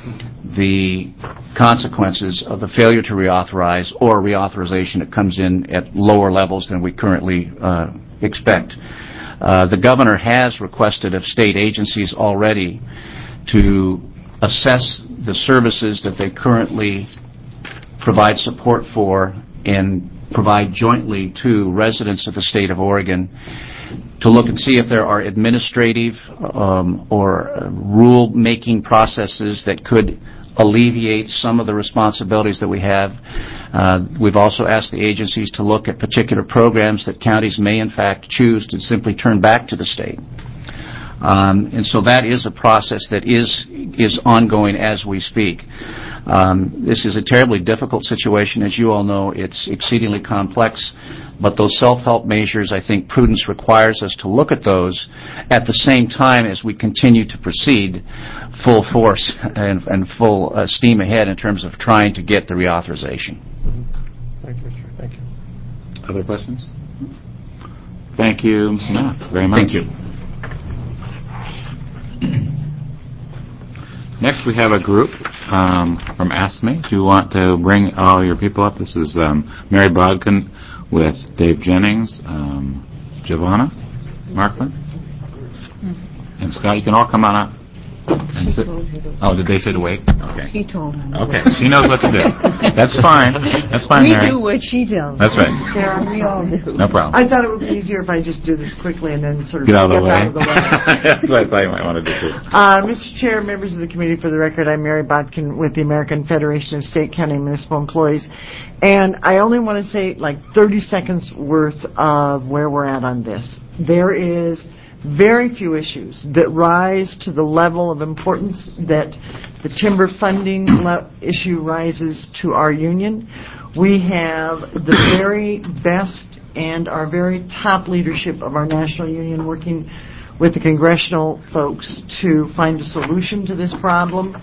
the consequences of the failure to reauthorize or reauthorization that comes in at lower levels than we currently uh, expect. Uh, the governor has requested of state agencies already to assess the services that they currently provide support for and provide jointly to residents of the state of Oregon, to look and see if there are administrative um, or uh, rule-making processes that could alleviate some of the responsibilities that we have. Uh, we've also asked the agencies to look at particular programs that counties may in fact choose to simply turn back to the state. Um, and so that is a process that is is ongoing as we speak. Um, this is a terribly difficult situation. As you all know, it's exceedingly complex, but those self-help measures, I think prudence requires us to look at those at the same time as we continue to proceed full force and, and full uh, steam ahead in terms of trying to get the reauthorization. Mm-hmm. Thank you, Mister Thank you. Other questions? Thank you, Mister Knapp, very much. Thank you. Next, we have a group um, from ASME. Do you want to bring all your people up? This is um, Mary Bodkin with Dave Jennings, um, Giovanna Markland, and Scott. You can all come on up. And sit. Oh, did they say to wait? Okay. He told him. Okay, she knows what to do. That's fine. That's fine, We Mary. do what she tells That's right. Sarah, we all do. No problem. I thought it would be easier if I just do this quickly and then sort of Get out of the step way. out of the way. That's what I thought you might want to do too. Uh, Mister Chair, members of the committee, for the record, I'm Mary Bodkin with the American Federation of State, County, and Municipal Employees. And I only want to say like thirty seconds worth of where we're at on this. There is very few issues that rise to the level of importance that the timber funding le- issue rises to our union. We have the very best and our very top leadership of our national union working with the congressional folks to find a solution to this problem.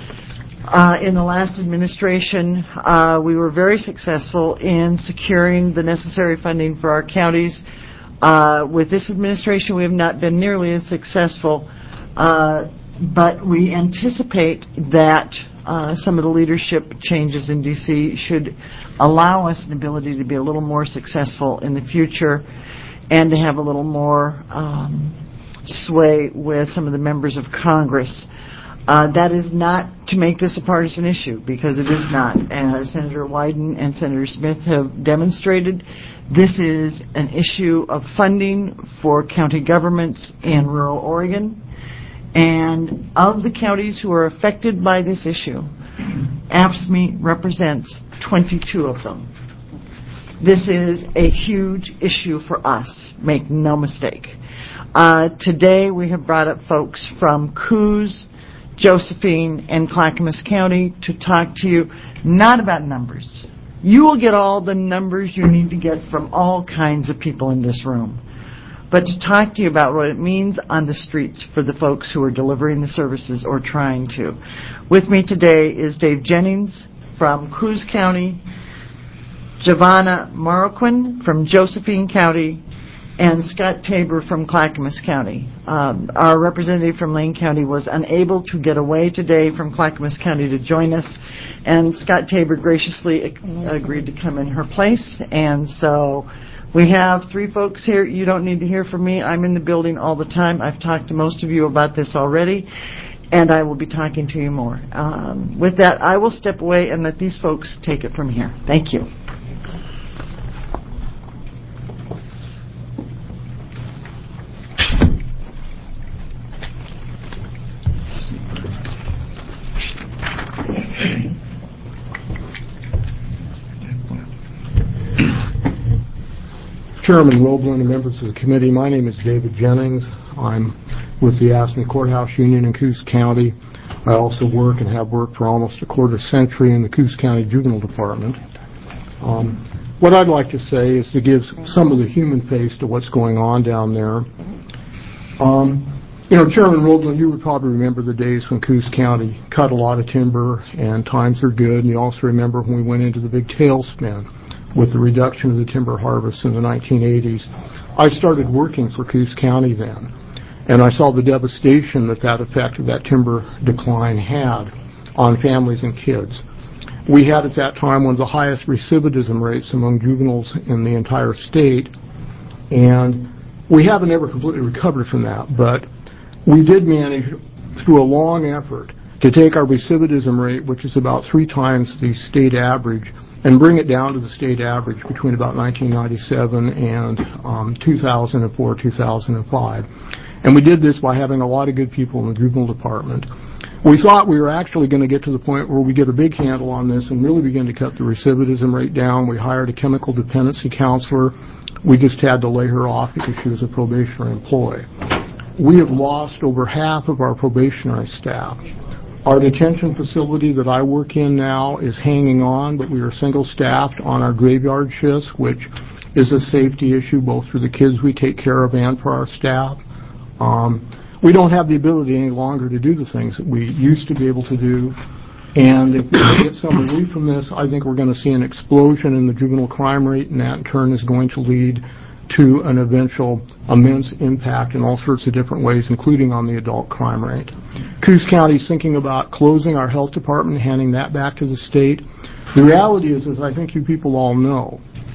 Uh, in the last administration, uh, we were very successful in securing the necessary funding for our counties. Uh, with this administration, we have not been nearly as successful, uh, but we anticipate that uh, some of the leadership changes in D C should allow us an ability to be a little more successful in the future and to have a little more um, sway with some of the members of Congress. Uh, that is not to make this a partisan issue, because it is not. As Senator Wyden and Senator Smith have demonstrated, this is an issue of funding for county governments in rural Oregon. And of the counties who are affected by this issue, AFSCME represents twenty-two of them. This is a huge issue for us, make no mistake. Uh, today we have brought up folks from Coos, Josephine, and Clackamas County to talk to you not about numbers. You will get all the numbers you need to get from all kinds of people in this room, but to talk to you about what it means on the streets for the folks who are delivering the services or trying to. With me today is Dave Jennings from Coos County, Giovanna Marroquin from Josephine County, and Scott Tabor from Clackamas County. Um, our representative from Lane County was unable to get away today from Clackamas County to join us, and Scott Tabor graciously ag- agreed to come in her place. And so we have three folks here. You don't need to hear from me. I'm in the building all the time. I've talked to most of you about this already, and I will be talking to you more. Um, with that, I will step away and let these folks take it from here. Thank you. Chairman Roeblen and members of the committee, my name is David Jennings. I'm with the AFSCME Courthouse Union in Coos County. I also work and have worked for almost a quarter century in the Coos County Juvenile Department. Um, what I'd like to say is to give some of the human face to what's going on down there. Um, you know, Chairman Roeblen, you would probably remember the days when Coos County cut a lot of timber and times are good, and you also remember when we went into the big tailspin with the reduction of the timber harvest in the nineteen eighties. I started working for Coos County then, and I saw the devastation that that effect of that timber decline had on families and kids. We had at that time one of the highest recidivism rates among juveniles in the entire state, and we haven't ever completely recovered from that, but we did manage through a long effort to take our recidivism rate, which is about three times the state average, and bring it down to the state average between about nineteen ninety-seven and um, two thousand four, two thousand five. And we did this by having a lot of good people in the juvenile department. We thought we were actually going to get to the point where we get a big handle on this and really begin to cut the recidivism rate down. We hired a chemical dependency counselor. We just had to lay her off because she was a probationary employee. We have lost over half of our probationary staff. Our detention facility that I work in now is hanging on, but we are single-staffed on our graveyard shifts, which is a safety issue both for the kids we take care of and for our staff. Um, we don't have the ability any longer to do the things that we used to be able to do, and if we get some relief from this, I think we're going to see an explosion in the juvenile crime rate, and that in turn is going to lead to an eventual immense impact in all sorts of different ways, including on the adult crime rate. Coos County is thinking about closing our health department and handing that back to the state. The reality is, as I think you people all know,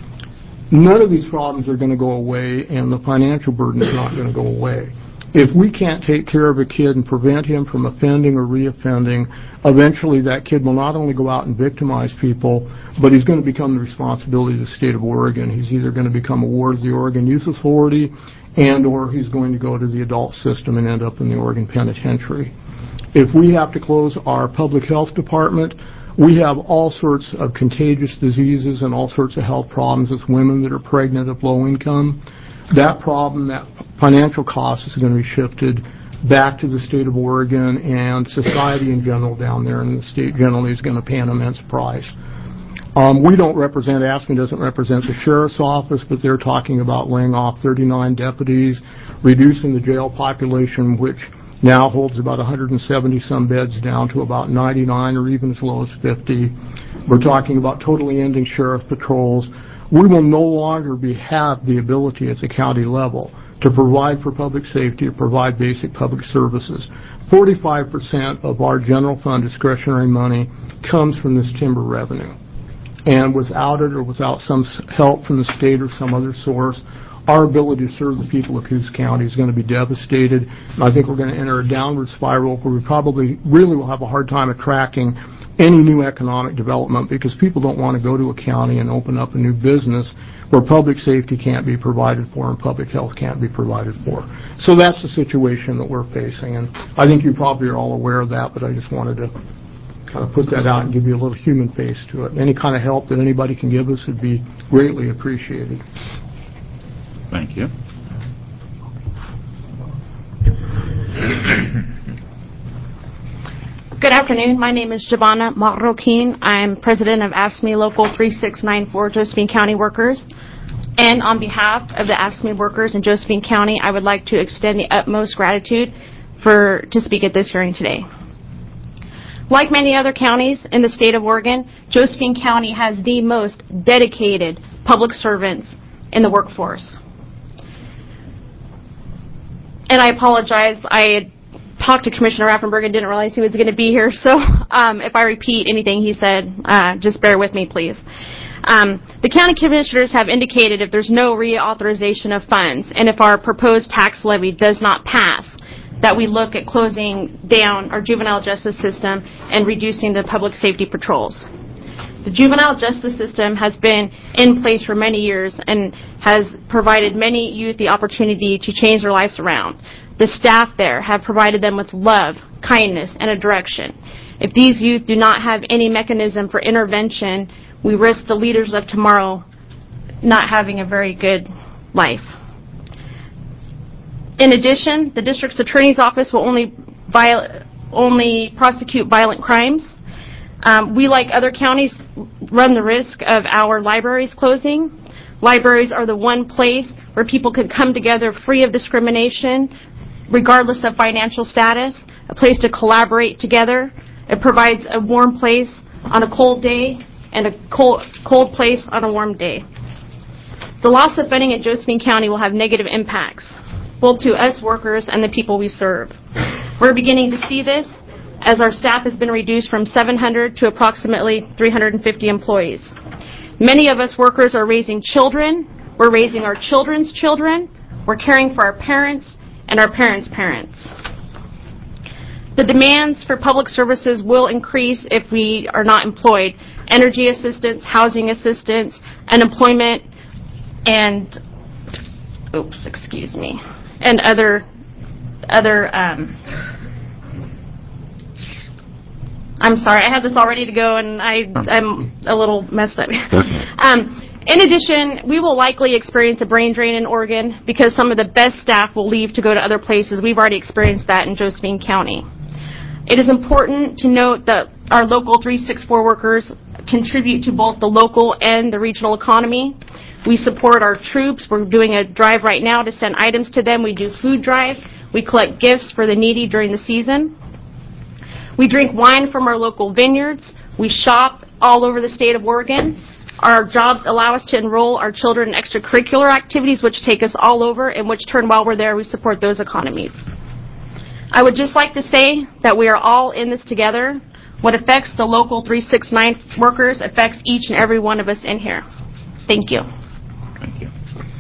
none of these problems are going to go away, and the financial burden is not going to go away. If we can't take care of a kid and prevent him from offending or reoffending, eventually that kid will not only go out and victimize people, but he's going to become the responsibility of the state of Oregon. He's either going to become a ward of the Oregon Youth Authority and or he's going to go to the adult system and end up in the Oregon Penitentiary. If we have to close our public health department, we have all sorts of contagious diseases and all sorts of health problems with women that are pregnant of low income. That problem, that financial cost is going to be shifted back to the state of Oregon, and society in general down there, and the state generally is going to pay an immense price. Um, we don't represent, AFSCME doesn't represent the sheriff's office, but they're talking about laying off thirty-nine deputies, reducing the jail population, which now holds about one hundred seventy some beds, down to about ninety-nine or even as low as fifty. We're talking about totally ending sheriff patrols. We will no longer be, have the ability at the county level to provide for public safety, to provide basic public services. forty-five percent of our general fund discretionary money comes from this timber revenue. And without it, or without some help from the state or some other source, our ability to serve the people of Coos County is going to be devastated. And I think we're going to enter a downward spiral where we probably really will have a hard time attracting any new economic development, because people don't want to go to a county and open up a new business where public safety can't be provided for and public health can't be provided for. So that's the situation that we're facing, and I think you probably are all aware of that, but I just wanted to kind of put that out and give you a little human face to it. Any kind of help that anybody can give us would be greatly appreciated. Thank you. Good afternoon. My name is Giovanna Marroquin. I'm president of AFSCME Local three six nine four Josephine County Workers. And on behalf of the AFSCME workers in Josephine County, I would like to extend the utmost gratitude for to speak at this hearing today. Like many other counties in the state of Oregon, Josephine County has the most dedicated public servants in the workforce. And I apologize, I had talked to Commissioner Raffenberg and didn't realize he was going to be here, so um, if I repeat anything he said, uh, just bear with me, please. Um, the county commissioners have indicated if there's no reauthorization of funds and if our proposed tax levy does not pass, that we look at closing down our juvenile justice system and reducing the public safety patrols. The juvenile justice system has been in place for many years and has provided many youth the opportunity to change their lives around. The staff there have provided them with love, kindness, and a direction. If these youth do not have any mechanism for intervention, we risk the leaders of tomorrow not having a very good life. In addition, the district's attorney's office will only viol- only prosecute violent crimes. Um, we, like other counties, run the risk of our libraries closing. Libraries are the one place where people can come together free of discrimination, regardless of financial status, a place to collaborate together. It provides a warm place on a cold day and a cold, cold place on a warm day. The loss of funding in Josephine County will have negative impacts, both to us workers and the people we serve. We're beginning to see this as our staff has been reduced from seven hundred to approximately three hundred fifty employees. Many of us workers are raising children, we're raising our children's children, we're caring for our parents and our parents' parents. The demands for public services will increase if we are not employed. Energy assistance, housing assistance, unemployment, and, oops, excuse me, and other, other, um, I'm sorry, I had this all ready to go and I, I'm a little messed up. um, in addition, we will likely experience a brain drain in Oregon because some of the best staff will leave to go to other places. We've already experienced that in Josephine County. It is important to note that our local three sixty-four workers contribute to both the local and the regional economy. We support our troops. We're doing a drive right now to send items to them. We do food drives. We collect gifts for the needy during the season. We drink wine from our local vineyards. We shop all over the state of Oregon. Our jobs allow us to enroll our children in extracurricular activities, which take us all over, and which turn while we're there, we support those economies. I would just like to say that we are all in this together. What affects the local three sixty-nine workers affects each and every one of us in here. Thank you. Thank you.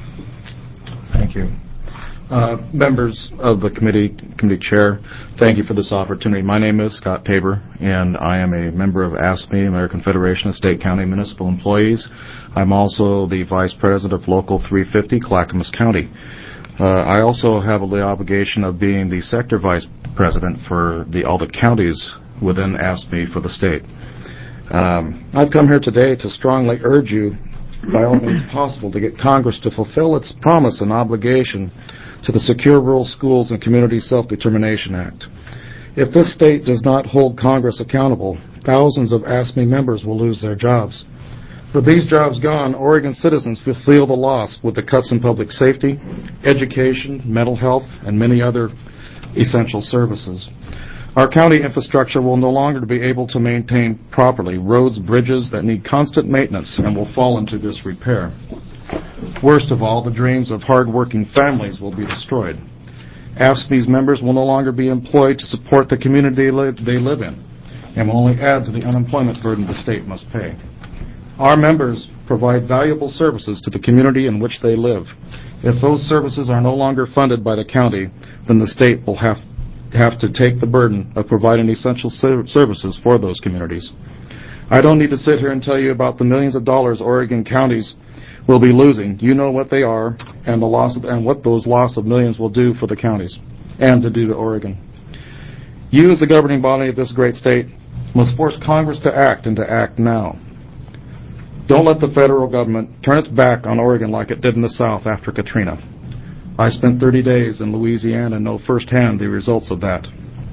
Thank you. Uh, members of the committee, committee chair, thank you for this opportunity. My name is Scott Tabor, and I am a member of AFSCME, American Federation of State, County, Municipal Employees. I'm also the vice president of Local three fifty, Clackamas County. Uh, I also have the obligation of being the sector vice president for the, all the counties within AFSCME for the state. Um, I've come here today to strongly urge you, by all means possible, to get Congress to fulfill its promise and obligation to the Secure Rural Schools and Community Self-Determination Act. If this state does not hold Congress accountable, thousands of AFSCME members will lose their jobs. With these jobs gone, Oregon citizens will feel the loss with the cuts in public safety, education, mental health, and many other essential services. Our county infrastructure will no longer be able to maintain properly roads, bridges that need constant maintenance and will fall into disrepair. Worst of all, the dreams of hard-working families will be destroyed. AFSCME's members will no longer be employed to support the community they live in and will only add to the unemployment burden the state must pay. Our members provide valuable services to the community in which they live. If those services are no longer funded by the county, then the state will have have to take the burden of providing essential services for those communities. I don't need to sit here and tell you about the millions of dollars Oregon counties will be losing. You know what they are and the loss of, and what those loss of millions will do for the counties and to do to Oregon. You, as the governing body of this great state, must force Congress to act and to act now. Don't let the federal government turn its back on Oregon like it did in the South after Katrina. I spent thirty days in Louisiana and know firsthand the results of that.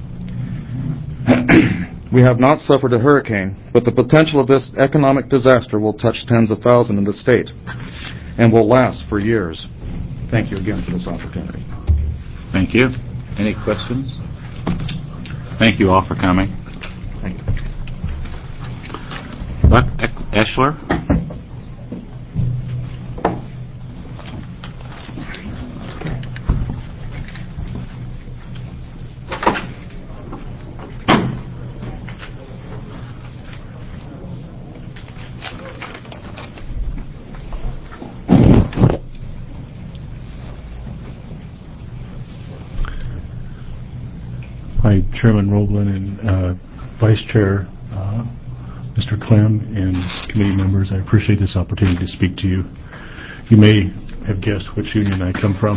We have not suffered a hurricane, but the potential of this economic disaster will touch tens of thousands in the state and will last for years. Thank you again for this opportunity. Thank you. Any questions? Thank you all for coming. Thank you. Buck Eschler. Hi, Chairman Roblin and uh, Vice Chair uh, Mister Clem and committee members. I appreciate this opportunity to speak to you. You may have guessed which union I come from.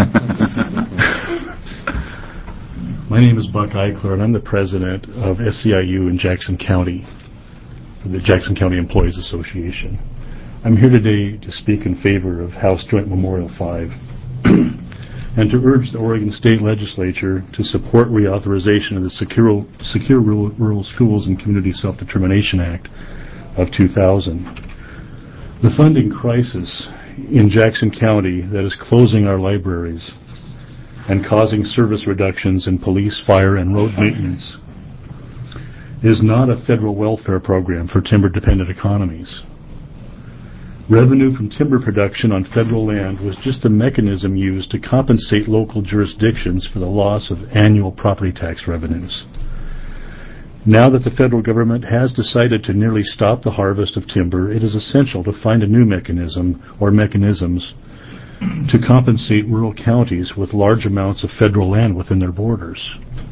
My name is Buck Eichler, and I'm the president of S C I U in Jackson County, the Jackson County Employees Association. I'm here today to speak in favor of House Joint Memorial five. And to urge the Oregon State Legislature to support reauthorization of the Secure, Secure Rural, Rural Schools and Community Self-Determination Act of two thousand. The funding crisis in Jackson County that is closing our libraries and causing service reductions in police, fire, and road maintenance is not a federal welfare program for timber-dependent economies. Revenue from timber production on federal land was just a mechanism used to compensate local jurisdictions for the loss of annual property tax revenues. Now that the federal government has decided to nearly stop the harvest of timber, it is essential to find a new mechanism or mechanisms to compensate rural counties with large amounts of federal land within their borders.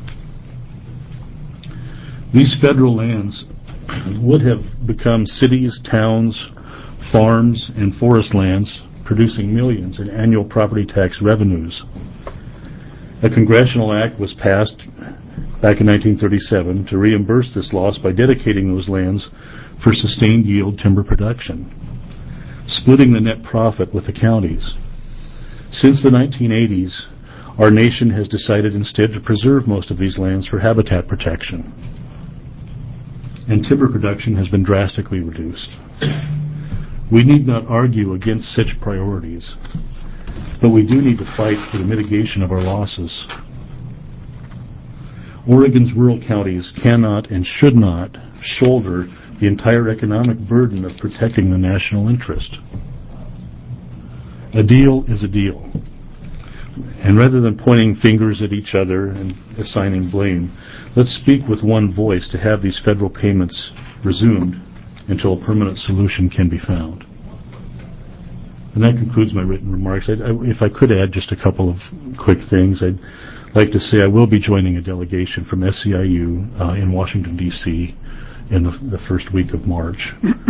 These federal lands would have become cities, towns, farms, and forest lands, producing millions in annual property tax revenues. A congressional act was passed back in nineteen thirty-seven to reimburse this loss by dedicating those lands for sustained yield timber production, splitting the net profit with the counties. Since the nineteen eighties, our nation has decided instead to preserve most of these lands for habitat protection, and timber production has been drastically reduced. We need not argue against such priorities, but we do need to fight for the mitigation of our losses. Oregon's rural counties cannot and should not shoulder the entire economic burden of protecting the national interest. A deal is a deal. And rather than pointing fingers at each other and assigning blame, let's speak with one voice to have these federal payments resumed until a permanent solution can be found. And that concludes my written remarks. I, I, if I could add just a couple of quick things, I'd like to say I will be joining a delegation from S C I U uh, in Washington, D C in the, the first week of March.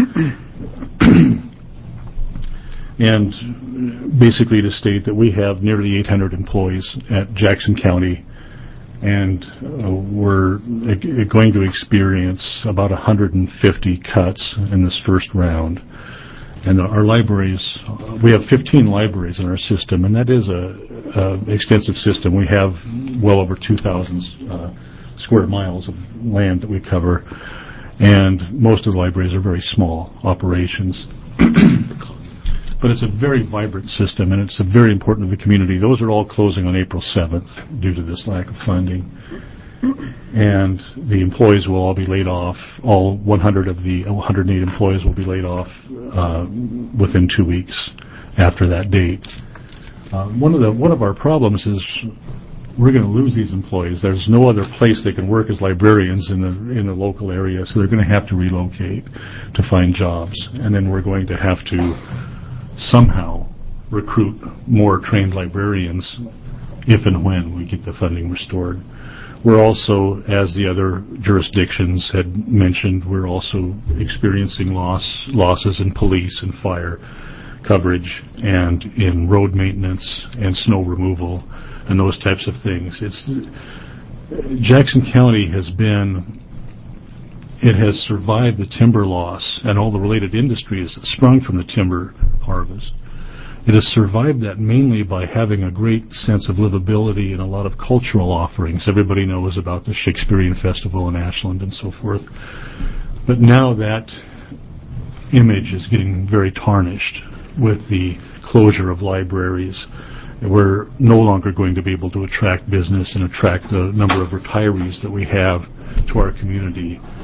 And basically to state that we have nearly eight hundred employees at Jackson County, and uh, we're uh, going to experience about one hundred fifty cuts in this first round. And our libraries, uh, we have fifteen libraries in our system, and that is a, a extensive system. We have well over two thousand uh, square miles of land that we cover, and most of the libraries are very small operations. But it's a very vibrant system, and it's very important to the community. Those are all closing on April seventh due to this lack of funding. And the employees will all be laid off. All one hundred of the one hundred eight employees will be laid off uh, within two weeks after that date. Uh, one of the one of our problems is we're going to lose these employees. There's no other place they can work as librarians in the in the local area, so they're going to have to relocate to find jobs. And then we're going to have to somehow recruit more trained librarians if and when we get the funding restored. We're also, as the other jurisdictions had mentioned, we're also experiencing loss losses in police and fire coverage and in road maintenance and snow removal and those types of things. It's Jackson County has been It has survived the timber loss and all the related industries that sprung from the timber harvest. It has survived that mainly by having a great sense of livability and a lot of cultural offerings. Everybody knows about the Shakespearean Festival in Ashland and so forth. But now that image is getting very tarnished with the closure of libraries. We're no longer going to be able to attract business and attract the number of retirees that we have to our community.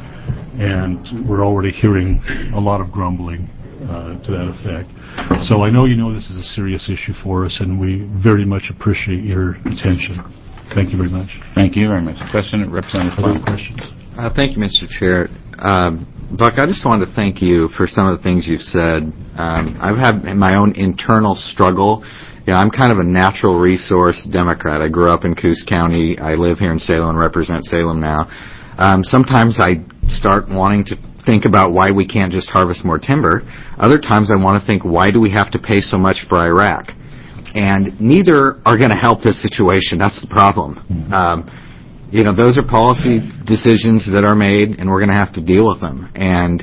and we're already hearing a lot of grumbling uh, to that effect. So I know you know this is a serious issue for us, and we very much appreciate your attention. Thank you very much. Thank you very much. Question, Representative Plum. Questions? Uh, thank you, Mister Chair. Um, Buck, I just wanted to thank you for some of the things you've said. Um, I've had my own internal struggle. You know, I'm kind of a natural resource Democrat. I grew up in Coos County. I live here in Salem and represent Salem now. Um, sometimes I start wanting to think about why we can't just harvest more timber. Other times I want to think, why do we have to pay so much for Iraq? And neither are going to help this situation. That's the problem. Um, you know, those are policy decisions that are made, and we're going to have to deal with them. And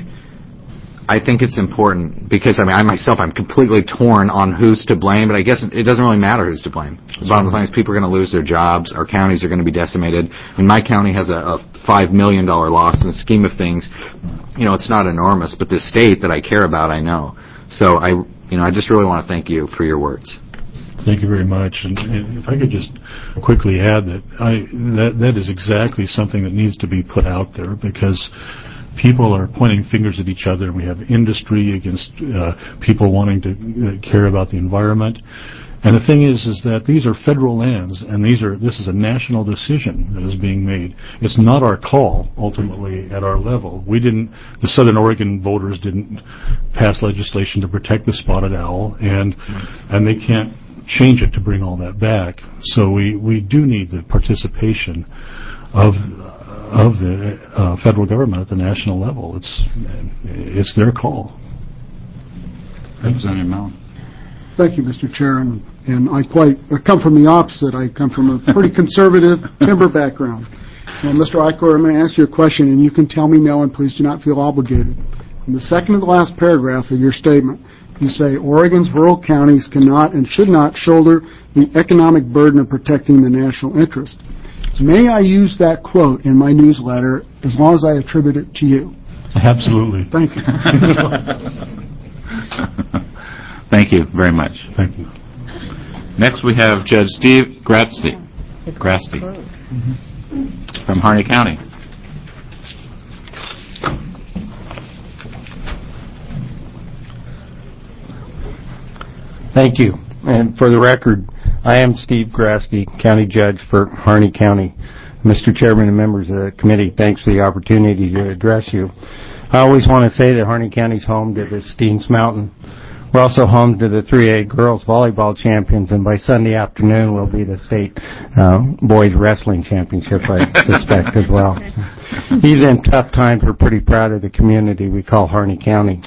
I think it's important because, I mean, I myself, I'm completely torn on who's to blame, but I guess it doesn't really matter who's to blame. The bottom line is people are going to lose their jobs. Our counties are going to be decimated. I mean, my county has a, a five million dollars loss in the scheme of things. You know, it's not enormous, but the state that I care about, I know. So I, you know, I just really want to thank you for your words. Thank you very much. And, and if I could just quickly add that I that that is exactly something that needs to be put out there, because people are pointing fingers at each other. We have industry against uh, people wanting to uh, care about the environment. And the thing is, is that these are federal lands, and these are this is a national decision that is being made. It's not our call, ultimately, at our level. We didn't, the Southern Oregon voters didn't pass legislation to protect the spotted owl, and and they can't change it to bring all that back. So we, we do need the participation of of the uh, federal government at the national level. It's it's their call. Representative Mellon. Thank you, Mister Chair, and, and I quite I come from the opposite. I come from a pretty conservative timber background. Now, Mister Eichler, I'm going to ask you a question, and you can tell me no, and please do not feel obligated. In the second to the last paragraph of your statement, you say, Oregon's rural counties cannot and should not shoulder the economic burden of protecting the national interest. May I use that quote in my newsletter as long as I attribute it to you? Absolutely. Thank you. Thank you very much. Thank you. Next we have Judge Steve Grasty, Grasty from Harney County. Thank you. And for the record, I am Steve Grasty, County Judge for Harney County. Mister Chairman and members of the committee, thanks for the opportunity to address you. I always want to say that Harney County is home to the Steens Mountain. We're also home to the three A girls volleyball champions, and by Sunday afternoon we'll be the state uh, boys wrestling championship, I suspect, as well. Even in tough times, we're pretty proud of the community we call Harney County.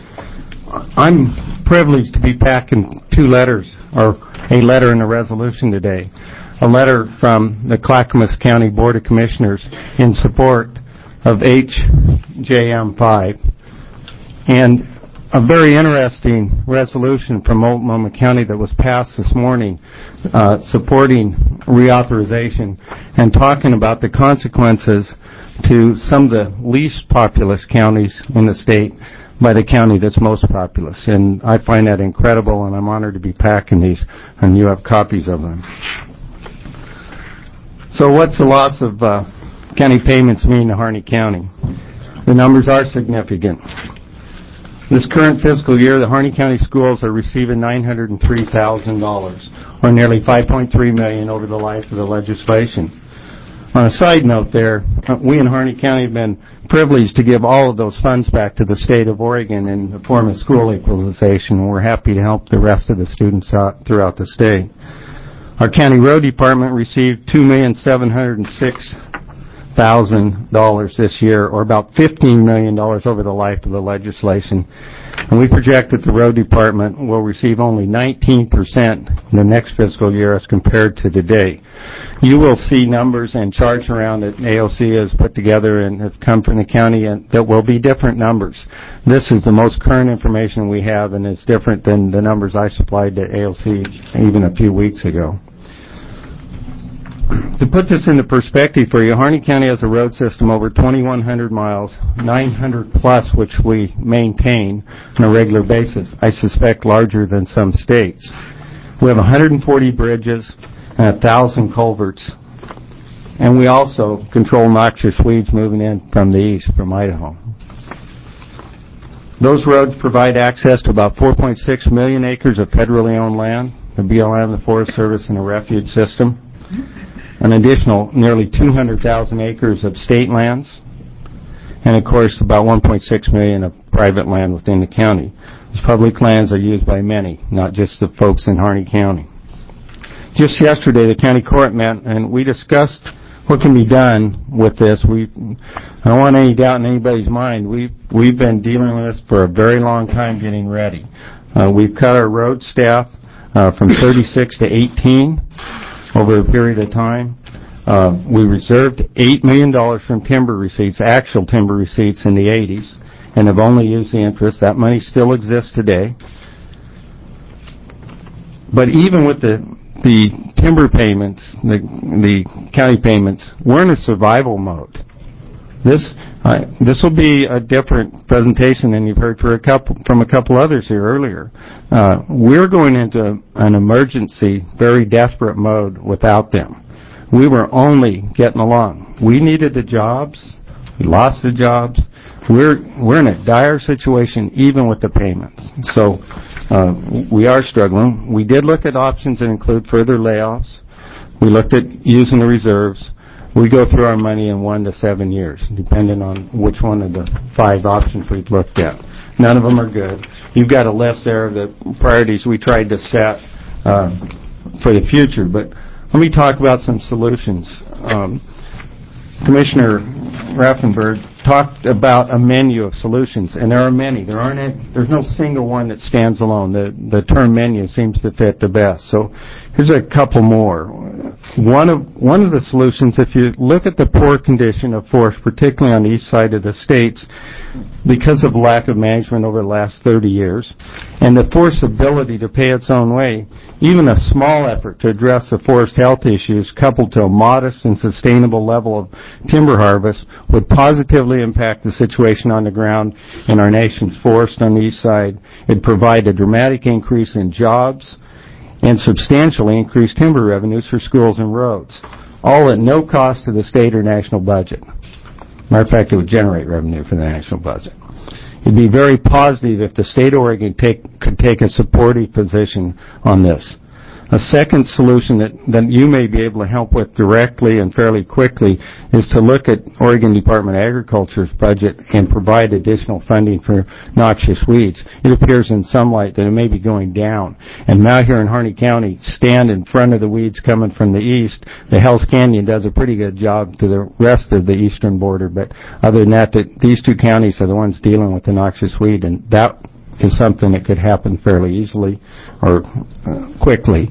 I'm privileged to be packing two letters, or a letter and a resolution today. A letter from the Clackamas County Board of Commissioners in support of H J M five, and a very interesting resolution from Multnomah County that was passed this morning uh, supporting reauthorization and talking about the consequences to some of the least populous counties in the state by the county that's most populous. And I find that incredible, and I'm honored to be packing these, and you have copies of them. So what's the loss of uh, county payments mean to Harney County? The numbers are significant. This current fiscal year, the Harney County schools are receiving nine hundred three thousand dollars, or nearly five point three million dollars over the life of the legislation. On a side note there, we in Harney County have been privileged to give all of those funds back to the state of Oregon in the form of school equalization, and we're happy to help the rest of the students out throughout the state. Our county road department received two million seven hundred six thousand dollars this year, or about fifteen million dollars over the life of the legislation. And we project that the road department will receive only nineteen percent in the next fiscal year as compared to today. You will see numbers and charts around that A O C has put together and have come from the county, and that will be different numbers. This is the most current information we have, and it's different than the numbers I supplied to A O C even a few weeks ago. To put this into perspective for you, Harney County has a road system over twenty-one hundred miles, nine hundred plus which we maintain on a regular basis, I suspect larger than some states. We have one hundred forty bridges and one thousand culverts. And we also control noxious weeds moving in from the east, from Idaho. Those roads provide access to about four point six million acres of federally owned land, the B L M, the Forest Service, and the refuge system. An additional nearly two hundred thousand acres of state lands, and of course about one point six million of private land within the county. These public lands are used by many, not just the folks in Harney County. Just yesterday, the county court met, and we discussed what can be done with this. We, I don't want any doubt in anybody's mind. We've, we've been dealing with this for a very long time getting ready. Uh, we've cut our road staff uh, from thirty-six to eighteen over a period of time. Uh, we reserved eight million dollars from timber receipts, actual timber receipts in the eighties, and have only used the interest. That money still exists today. But even with the the timber payments, the, the county payments, we're in a survival mode. This uh, this will be a different presentation than you've heard for a couple, from a couple others here earlier. Uh, we're going into an emergency, very desperate mode without them. We were only getting along. We needed the jobs. We lost the jobs. We're we're in a dire situation even with the payments. So uh, we are struggling. We did look at options that include further layoffs. We looked at using the reserves. We go through our money in one to seven years, depending on which one of the five options we've looked at. None of them are good. You've got a list there of the priorities we tried to set uh, for the future. But let me talk about some solutions. Um, Commissioner Raffenberg talked about a menu of solutions, and there are many. There aren't any, there's no single one that stands alone. The the term menu seems to fit the best. So here's a couple more. One of one of the solutions, if you look at the poor condition of forests, particularly on the east side of the states, because of lack of management over the last thirty years, and the forest's ability to pay its own way, even a small effort to address the forest health issues coupled to a modest and sustainable level of timber harvest would positively impact the situation on the ground in our nation's forest on the east side. It'd provide a dramatic increase in jobs and substantially increase timber revenues for schools and roads, all at no cost to the state or national budget. Matter of fact, it would generate revenue for the national budget. It'd be very positive if the state of Oregon take, could take a supportive position on this. A second solution that, that you may be able to help with directly and fairly quickly is to look at Oregon Department of Agriculture's budget and provide additional funding for noxious weeds. It appears in some light that it may be going down. And now here in Harney County, stand in front of the weeds coming from the east. The Hells Canyon does a pretty good job to the rest of the eastern border, but other than that, the, these two counties are the ones dealing with the noxious weed, and that is something that could happen fairly easily or uh, quickly.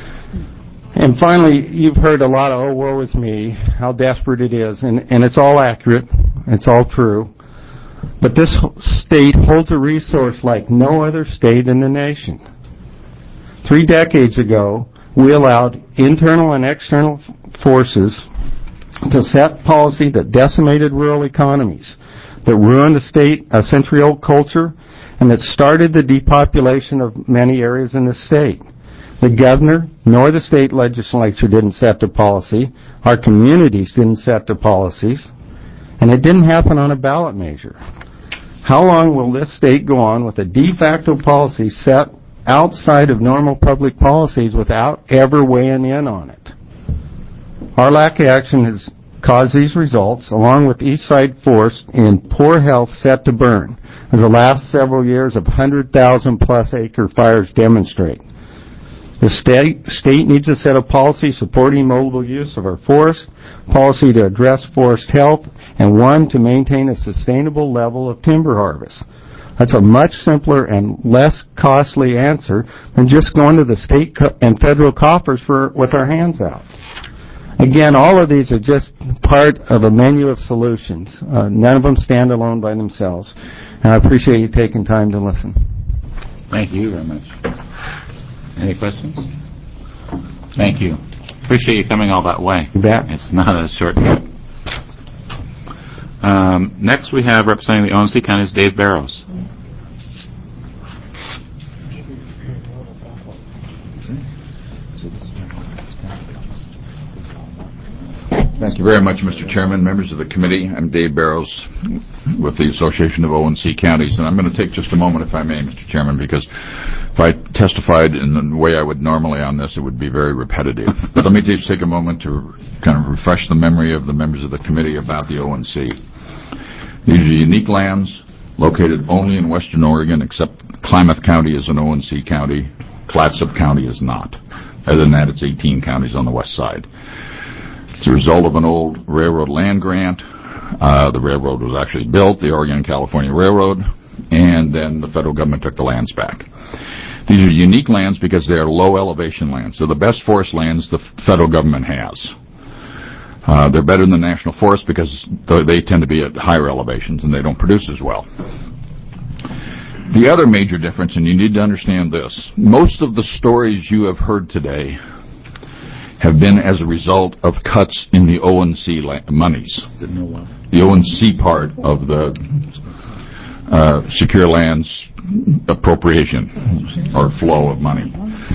And finally, you've heard a lot of, oh, woe is me, how desperate it is, and, and it's all accurate, it's all true. But this state holds a resource like no other state in the nation. Three decades ago, we allowed internal and external forces to set policy that decimated rural economies, that ruined a state, a century-old culture, and that started the depopulation of many areas in the state. The governor nor the state legislature didn't set the policy. Our communities didn't set the policies. And it didn't happen on a ballot measure. How long will this state go on with a de facto policy set outside of normal public policies without ever weighing in on it? Our lack of action has caused these results, along with East Side Forest in poor health set to burn, as the last several years of one hundred thousand plus acre fires demonstrate. The state, state needs a set of policy supporting mobile use of our forest, policy to address forest health, and one to maintain a sustainable level of timber harvest. That's a much simpler and less costly answer than just going to the state co- and federal coffers for with our hands out. Again, all of these are just part of a menu of solutions. Uh, none of them stand alone by themselves. And I appreciate you taking time to listen. Thank you very much. Any questions? Thank you. Appreciate you coming all that way. You bet. It's not a short trip. Um, next we have representing the O and C counties, Dave Barrows. Thank you very much, Mister Chairman, members of the committee. I'm Dave Barrows with the Association of O and C Counties, and I'm going to take just a moment, if I may, Mister Chairman, because if I testified in the way I would normally on this, it would be very repetitive. But let me just take a moment to kind of refresh the memory of the members of the committee about the O and C. These are unique lands located only in western Oregon, except Klamath County is an O and C county. Clatsop County is not. Other than that, it's eighteen counties on the west side. It's a result of an old railroad land grant. Uh, the railroad was actually built, the Oregon-California Railroad, and then the federal government took the lands back. These are unique lands because they are low elevation lands. They're the best forest lands the federal government has. Uh, they're better than the national forest because they tend to be at higher elevations and they don't produce as well. The other major difference, and you need to understand this, most of the stories you have heard today have been as a result of cuts in the O and C la- monies. The O and C part of the uh, Secure Lands appropriation or flow of money.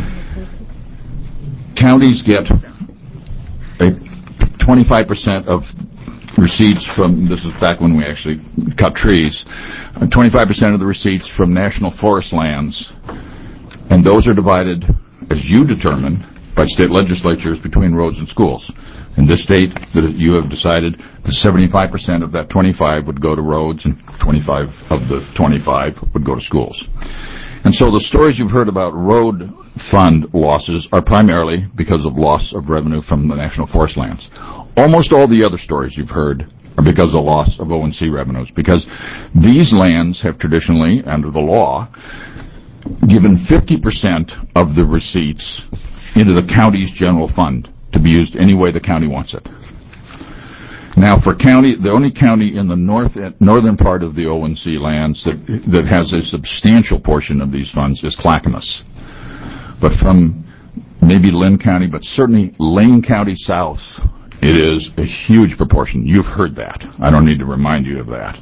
Counties get a twenty-five percent of receipts from, this is back when we actually cut trees, uh, twenty-five percent of the receipts from national forest lands, and those are divided, as you determine, by state legislatures between roads and schools. In this state, that you have decided that seventy-five percent of that twenty-five would go to roads and twenty-five of the twenty-five would go to schools. And so the stories you've heard about road fund losses are primarily because of loss of revenue from the national forest lands. Almost all the other stories you've heard are because of loss of O and C revenues, because these lands have traditionally, under the law, given fifty percent of the receipts into the county's general fund to be used any way the county wants it. Now, for county, the only county in the north northern part of the O and C lands that that has a substantial portion of these funds is Clackamas. But from maybe Lynn County, but certainly Lane County south, it is a huge proportion. You've heard that. I don't need to remind you of that.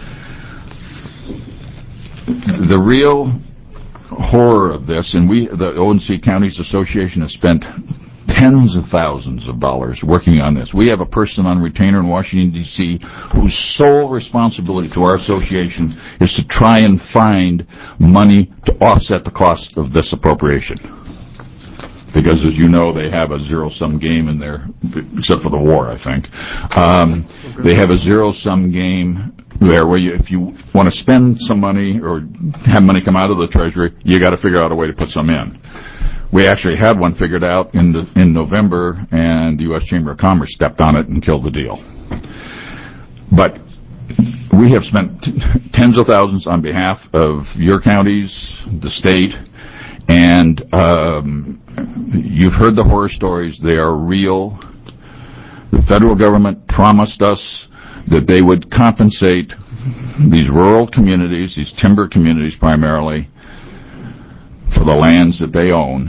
The real horror of this, and we, the O and C Counties Association, has spent tens of thousands of dollars working on this. We have a person on retainer in Washington, D C whose sole responsibility to our association is to try and find money to offset the cost of this appropriation. Because, as you know, they have a zero-sum game in there, except for the war, I think. Um, they have a zero-sum game there where you, if you want to spend some money or have money come out of the Treasury, you got to figure out a way to put some in. We actually had one figured out in the, in November, and the U S Chamber of Commerce stepped on it and killed the deal. But we have spent t- tens of thousands on behalf of your counties, the state, and um, you've heard the horror stories. They are real. The federal government promised us that they would compensate these rural communities, these timber communities primarily, for the lands that they own,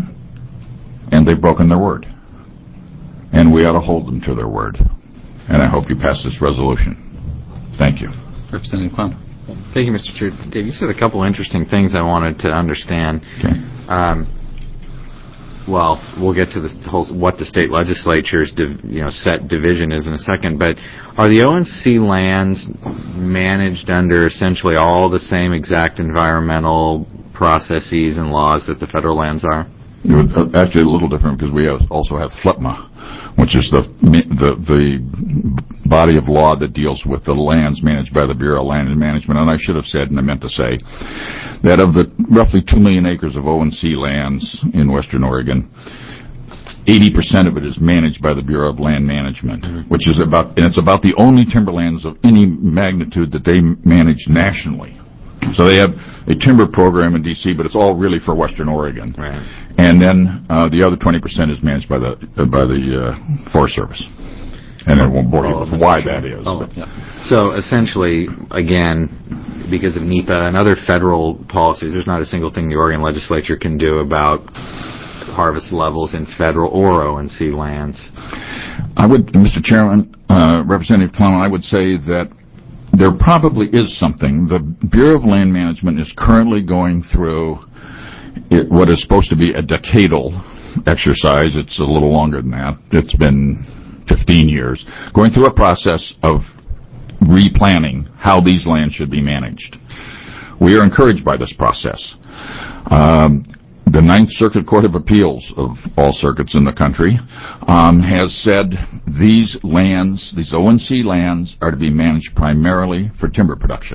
and they've broken their word. And we ought to hold them to their word. And I hope you pass this resolution. Thank you. Representative Clem. Thank you, Mister Chair. Dave, you said a couple interesting things I wanted to understand. Okay. Um, well, we'll get to the whole what the state legislature's div, you know set division is in a second. But are the O and C lands managed under essentially all the same exact environmental processes and laws that the federal lands are? It was actually a little different because we have also have FLIPMA, which is the, the the body of law that deals with the lands managed by the Bureau of Land and Management. And I should have said, and I meant to say, that of the roughly two million acres of O and C lands in western Oregon, eighty percent of it is managed by the Bureau of Land Management, mm-hmm. which is about, and it's about the only timberlands of any magnitude that they manage nationally. So they have a timber program in D C, but it's all really for western Oregon. Right. And then uh, the other twenty percent is managed by the uh, by the uh, Forest Service. And I won't bore you with why that is. Oh. But, yeah. So essentially, again, because of NEPA and other federal policies, there's not a single thing the Oregon legislature can do about harvest levels in federal or O and C lands. I would, Mister Chairman, uh, Representative Clown, I would say that there probably is something. The Bureau of Land Management is currently going through it, what is supposed to be a decadal exercise. It's a little longer than that. It's been fifteen years, going through a process of replanning how these lands should be managed. We are encouraged by this process. Um, the Ninth Circuit Court of Appeals, of all circuits in the country, um, has said these lands, these O N C lands, are to be managed primarily for timber production.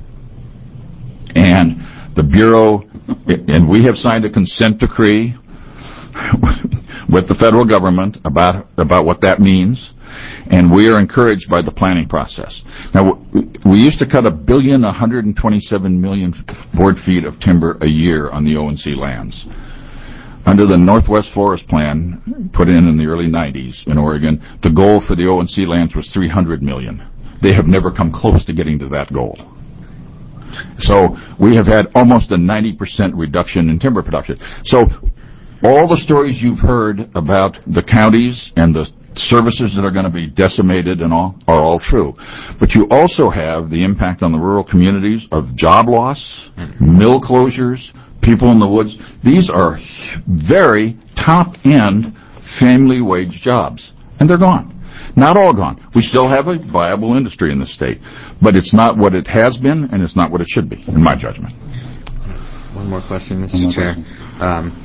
And the Bureau, and we have signed a consent decree with the federal government about about what that means, and we are encouraged by the planning process. Now, we used to cut a billion, one hundred twenty-seven million board feet of timber a year on the O N C lands. Under the Northwest Forest Plan, put in in the early nineties in Oregon, the goal for the O N C lands was three hundred million. They have never come close to getting to that goal. So we have had almost a ninety percent reduction in timber production. So all the stories you've heard about the counties and the services that are going to be decimated and all are all true. But you also have the impact on the rural communities of job loss, mill closures, people in the woods. These are very top-end family wage jobs, and they're gone. Not all gone. We still have a viable industry in this state, but it's not what it has been, and it's not what it should be, in my judgment. One more question, Mister More Chair. Question. Um,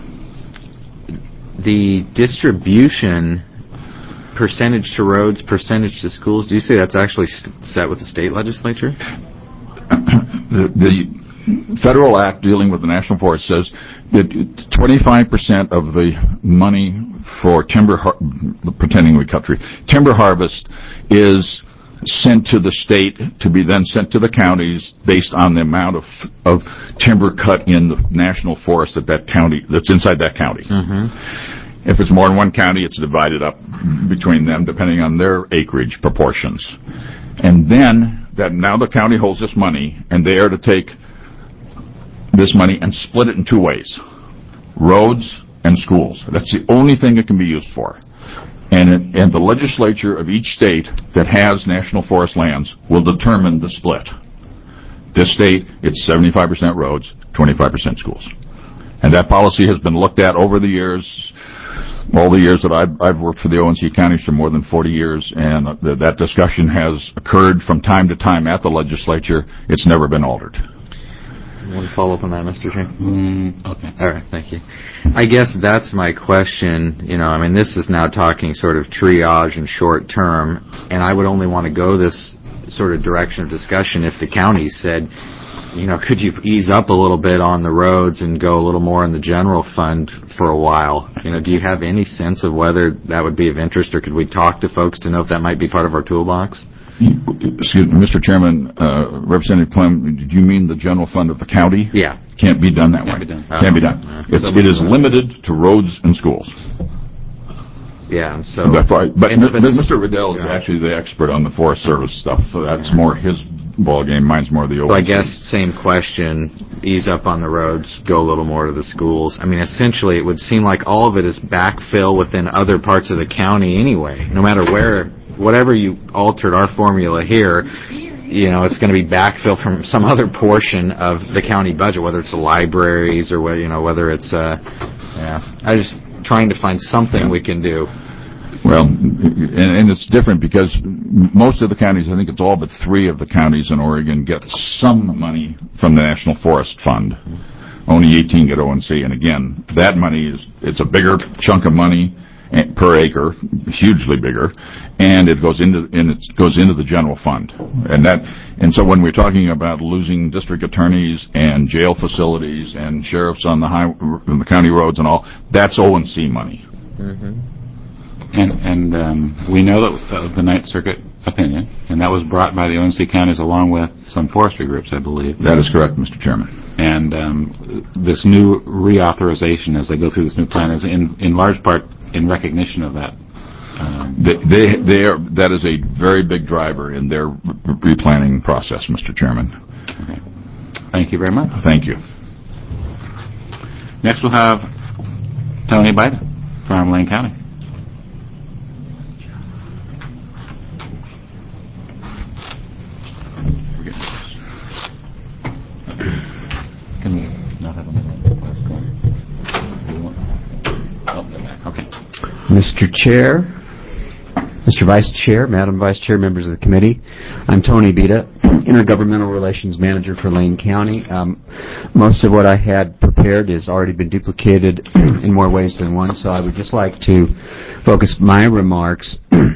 the distribution percentage to roads, percentage to schools, do you say that's actually set with the state legislature? the, the Federal Act dealing with the National Forest says that twenty-five percent of the money for timber, har- pretending we cut tree, timber harvest is sent to the state to be then sent to the counties based on the amount of of timber cut in the national forest that that county, that's inside that county. Mm-hmm. If it's more than one county, it's divided up between them depending on their acreage proportions. And then that now the county holds this money, and they are to take this money and split it in two ways: roads and schools. That's the only thing it can be used for. And, it, and the legislature of each state that has national forest lands will determine the split. This state, it's seventy-five percent roads, twenty-five percent schools. And that policy has been looked at over the years, all the years that I've, I've worked for the O N C counties for more than forty years, and th- that discussion has occurred from time to time at the legislature. It's never been altered. One follow-up on that, Mister Chair? Mm, okay. All right, thank you. I guess that's my question. You know, I mean, this is now talking sort of triage and short term, and I would only want to go this sort of direction of discussion if the county said, you know, could you ease up a little bit on the roads and go a little more in the general fund for a while? You know, do you have any sense of whether that would be of interest, or could we talk to folks to know if that might be part of our toolbox? Excuse me, Mister Chairman, uh, Representative Clem, did you mean the general fund of the county? Yeah. Can't be done that Can't way. Be done. Can't be done. Uh, it's, it is limited to roads and schools. Yeah, and so... That's right. But M- Mister Riddell is yeah. actually the expert on the Forest Service stuff, so that's yeah. more his ballgame. Mine's more the O N C. So I guess same question, ease up on the roads, go a little more to the schools. I mean, essentially, it would seem like all of it is backfill within other parts of the county anyway. No matter where, whatever you altered our formula here, you know, it's going to be backfill from some other portion of the county budget, whether it's the libraries or, you know, whether it's, uh, yeah. I'm just trying to find something yeah. we can do. Well, and, and it's different because most of the counties, I think it's all but three of the counties in Oregon, get some money from the National Forest Fund. Only eighteen get O N C, and again, that money is, it's a bigger chunk of money per acre, hugely bigger, and it goes into and it goes into the general fund. And that and so when we're talking about losing district attorneys and jail facilities and sheriffs on the high on the county roads and all, that's O N C money. Mm-hmm. And, and um, we know that uh, the Ninth Circuit opinion, and that was brought by the O N C counties along with some forestry groups, I believe. That is correct, Mister Chairman. And um, this new reauthorization as they go through this new plan is in, in large part in recognition of that. Um, they, they, they are, that is a very big driver in their replanning process, Mister Chairman. Okay. Thank you very much. Thank you. Next we'll have Tony Biden from Lane County. Can we not have a minute? Okay. Mister Chair, Mister Vice Chair, Madam Vice Chair, members of the committee, I'm Tony Bita, Intergovernmental Relations Manager for Lane County. Um, most of what I had prepared has already been duplicated in more ways than one, so I would just like to focus my remarks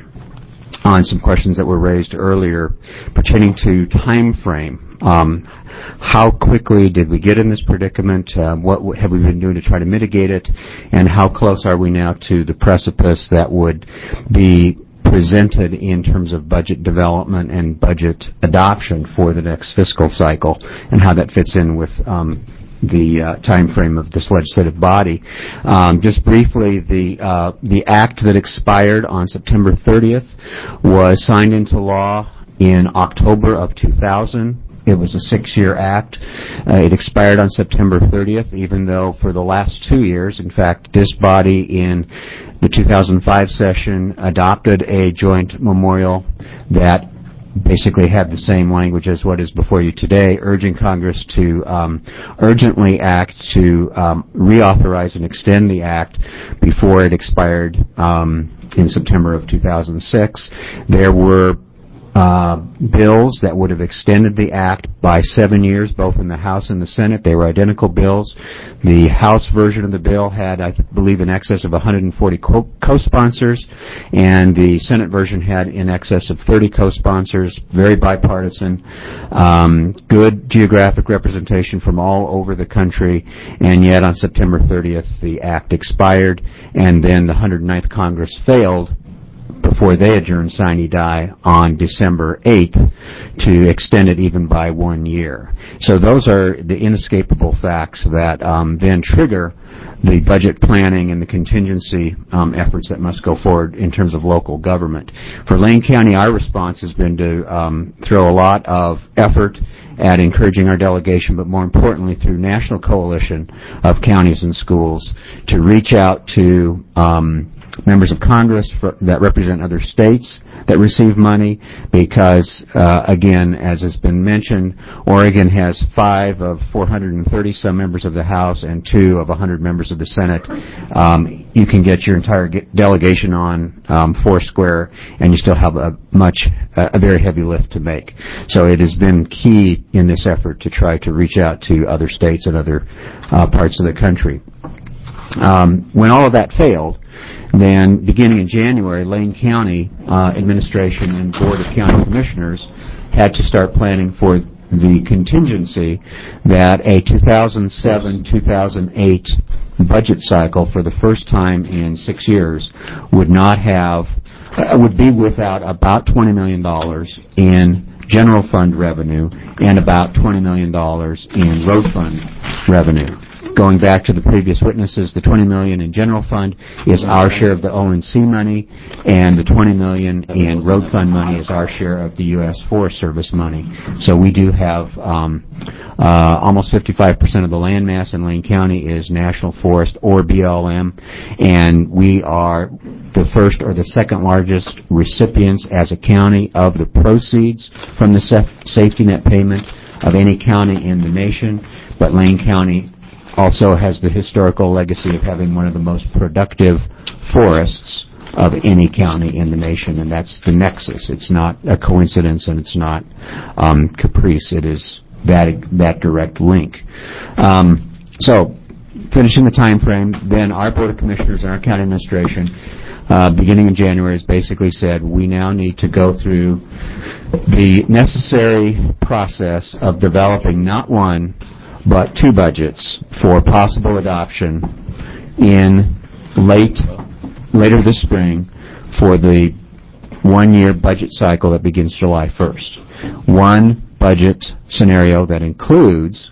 on some questions that were raised earlier pertaining to time frame. Um, how quickly did we get in this predicament? Uh, what w- have we been doing to try to mitigate it? And how close are we now to the precipice that would be presented in terms of budget development and budget adoption for the next fiscal cycle, and how that fits in with um, the uh, time frame of this legislative body. Um, just briefly, the uh, the act that expired on September thirtieth was signed into law in October of two thousand. It was a six-year act. Uh, it expired on September thirtieth, even though for the last two years, in fact, this body in the two thousand five session adopted a joint memorial that basically had the same language as what is before you today, urging Congress to um, urgently act to um, reauthorize and extend the act before it expired um, in September of two thousand six. There were Uh, bills that would have extended the act by seven years, both in the House and the Senate. They were identical bills. The House version of the bill had, I believe, in excess of one hundred forty co- co-sponsors, and the Senate version had in excess of thirty co-sponsors, very bipartisan, um, good geographic representation from all over the country, and yet on September thirtieth, the act expired, and then the one hundred ninth Congress failed before they adjourned sine die on December eighth to extend it even by one year. So those are the inescapable facts that um, then trigger the budget planning and the contingency um, efforts that must go forward in terms of local government. For Lane County, our response has been to um, throw a lot of effort at encouraging our delegation, but more importantly through national coalition of counties and schools to reach out to um, members of Congress for, that represent other states that receive money, because, uh, again, as has been mentioned, Oregon has five of four hundred thirty some members of the House and two of one hundred members of the Senate. Um, you can get your entire ge- delegation on um, Foursquare, and you still have a much, uh, a very heavy lift to make. So it has been key in this effort to try to reach out to other states and other uh, parts of the country. Um, when all of that failed, then beginning in January, Lane County uh, Administration and Board of County Commissioners had to start planning for the contingency that a two thousand seven two thousand eight budget cycle for the first time in six years would not have, uh, would be without about twenty million dollars in general fund revenue and about twenty million dollars in road fund revenue. Going back to the previous witnesses, the twenty million dollars in general fund is our share of the O and C money, and the twenty million dollars in road fund money is our share of the U S Forest Service money. So we do have um, uh, almost fifty-five percent of the land mass in Lane County is National Forest or B L M, and we are the first or the second largest recipients as a county of the proceeds from the safety net payment of any county in the nation. But Lane County also has the historical legacy of having one of the most productive forests of any county in the nation, and that's the nexus. It's not a coincidence, and it's not um, caprice. It is that that direct link. Um, so, finishing the time frame, then our Board of Commissioners and our county administration, uh, beginning in January, has basically said we now need to go through the necessary process of developing not one, but two budgets for possible adoption in late, later this spring for the one-year budget cycle that begins July first. One budget scenario that includes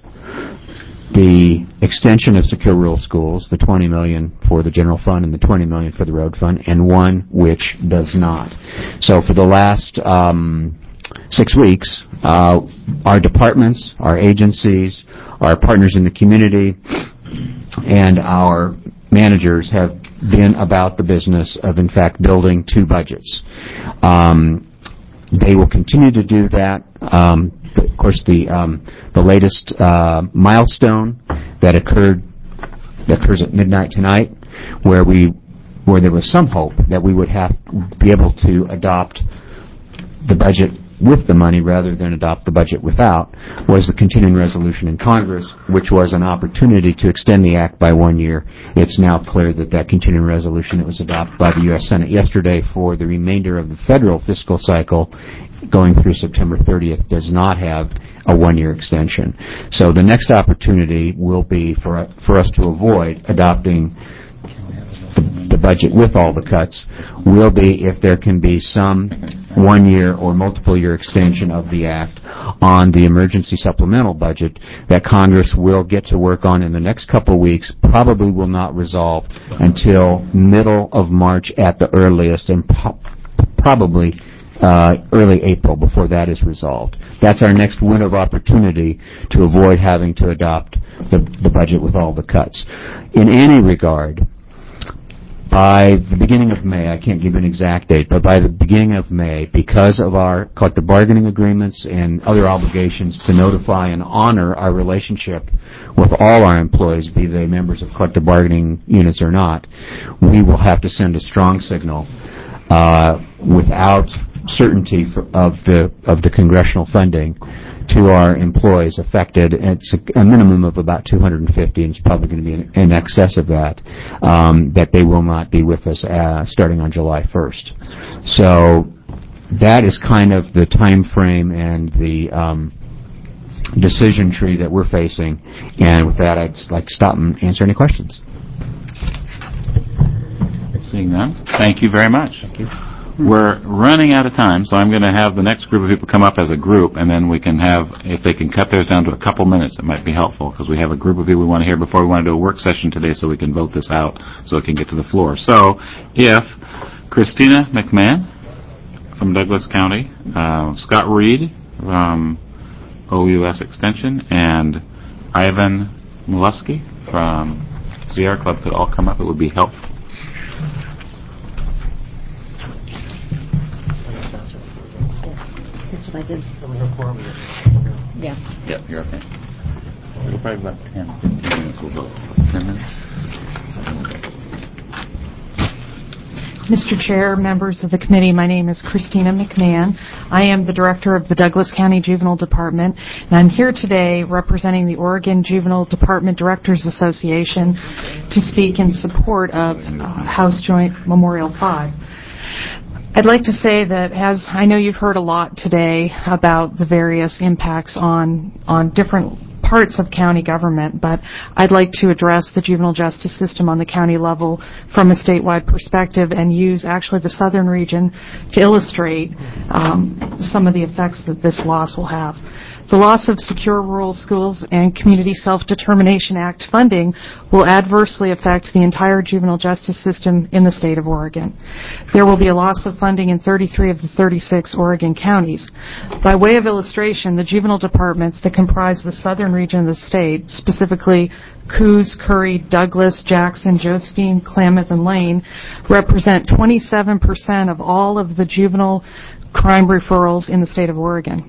the extension of secure rural schools, the twenty million dollars for the general fund and the twenty million dollars for the road fund, and one which does not. So for the last um, six weeks, uh, our departments, our agencies, our partners in the community, and our managers have been about the business of, in fact, building two budgets. Um, they will continue to do that. Um, of course, the um, the latest uh, milestone that occurred that occurs at midnight tonight, where we where there was some hope that we would have be able to adopt the budget with the money rather than adopt the budget without, was the continuing resolution in Congress, which was an opportunity to extend the act by one year. It's now clear that that continuing resolution that was adopted by the U S Senate yesterday for the remainder of the federal fiscal cycle going through September thirtieth does not have a one-year extension. So the next opportunity will be for for us to avoid adopting the, the budget with all the cuts will be if there can be some one-year or multiple-year extension of the act on the emergency supplemental budget that Congress will get to work on in the next couple of weeks, probably will not resolve until middle of March at the earliest, and po- probably uh, early April before that is resolved. That's our next window of opportunity to avoid having to adopt the, the budget with all the cuts. In any regard, by the beginning of May, I can't give you an exact date, but by the beginning of May, because of our collective bargaining agreements and other obligations to notify and honor our relationship with all our employees, be they members of collective bargaining units or not, we will have to send a strong signal uh, without certainty for, of the of the congressional funding to our employees affected. It's a, a minimum of about two hundred fifty, and it's probably going to be in, in excess of that, um, that they will not be with us uh, starting on July first. So that is kind of the time frame and the um, decision tree that we're facing. And with that, I'd like to stop and answer any questions. Seeing none, thank you very much. Thank you. We're running out of time, so I'm going to have the next group of people come up as a group, and then we can have, if they can cut theirs down to a couple minutes, it might be helpful, because we have a group of people we want to hear before we want to do a work session today so we can vote this out so it can get to the floor. So, if Christina McMahon from Douglas County, uh, Scott Reed from O U S Extension, and Ivan Molesky from Sierra Club could all come up, it would be helpful. I did. Yeah. Yep, you're okay. It'll probably be about ten, fifteen minutes. We'll vote. ten minutes. Mister Chair, members of the committee, my name is Christina McMahon. I am the director of the Douglas County Juvenile Department, and I'm here today representing the Oregon Juvenile Department Directors Association to speak in support of uh, House Joint Memorial five. I'd like to say that, as I know you've heard a lot today about the various impacts on on different parts of county government, but I'd like to address the juvenile justice system on the county level from a statewide perspective and use actually the southern region to illustrate um, some of the effects that this loss will have. The loss of secure rural schools and Community Self-Determination Act funding will adversely affect the entire juvenile justice system in the state of Oregon. There will be a loss of funding in thirty-three of the thirty-six Oregon counties. By way of illustration, the juvenile departments that comprise the southern region of the state, specifically Coos, Curry, Douglas, Jackson, Josephine, Klamath, and Lane, represent twenty-seven percent of all of the juvenile crime referrals in the state of Oregon.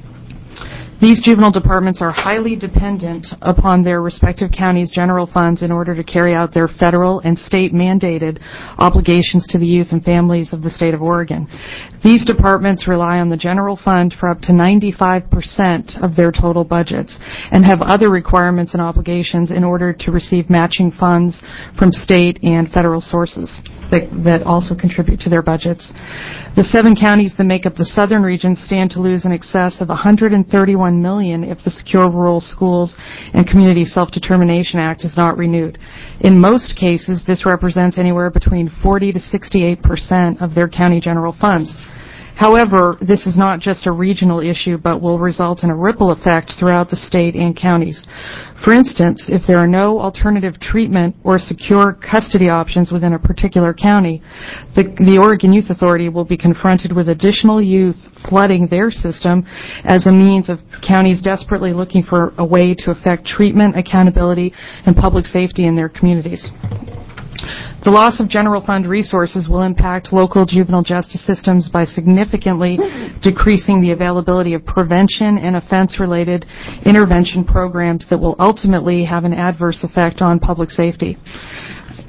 These juvenile departments are highly dependent upon their respective counties' general funds in order to carry out their federal and state-mandated obligations to the youth and families of the state of Oregon. These departments rely on the general fund for up to ninety-five percent of their total budgets and have other requirements and obligations in order to receive matching funds from state and federal sources that, that also contribute to their budgets. The seven counties that make up the southern region stand to lose in excess of one hundred thirty-one million dollars if the Secure Rural Schools and Community Self-Determination Act is not renewed. In most cases, this represents anywhere between forty to sixty-eight percent of their county general funds. However, this is not just a regional issue, but will result in a ripple effect throughout the state and counties. For instance, if there are no alternative treatment or secure custody options within a particular county, the, the Oregon Youth Authority will be confronted with additional youth flooding their system as a means of counties desperately looking for a way to effect treatment, accountability, and public safety in their communities. The loss of general fund resources will impact local juvenile justice systems by significantly decreasing the availability of prevention and offense-related intervention programs that will ultimately have an adverse effect on public safety.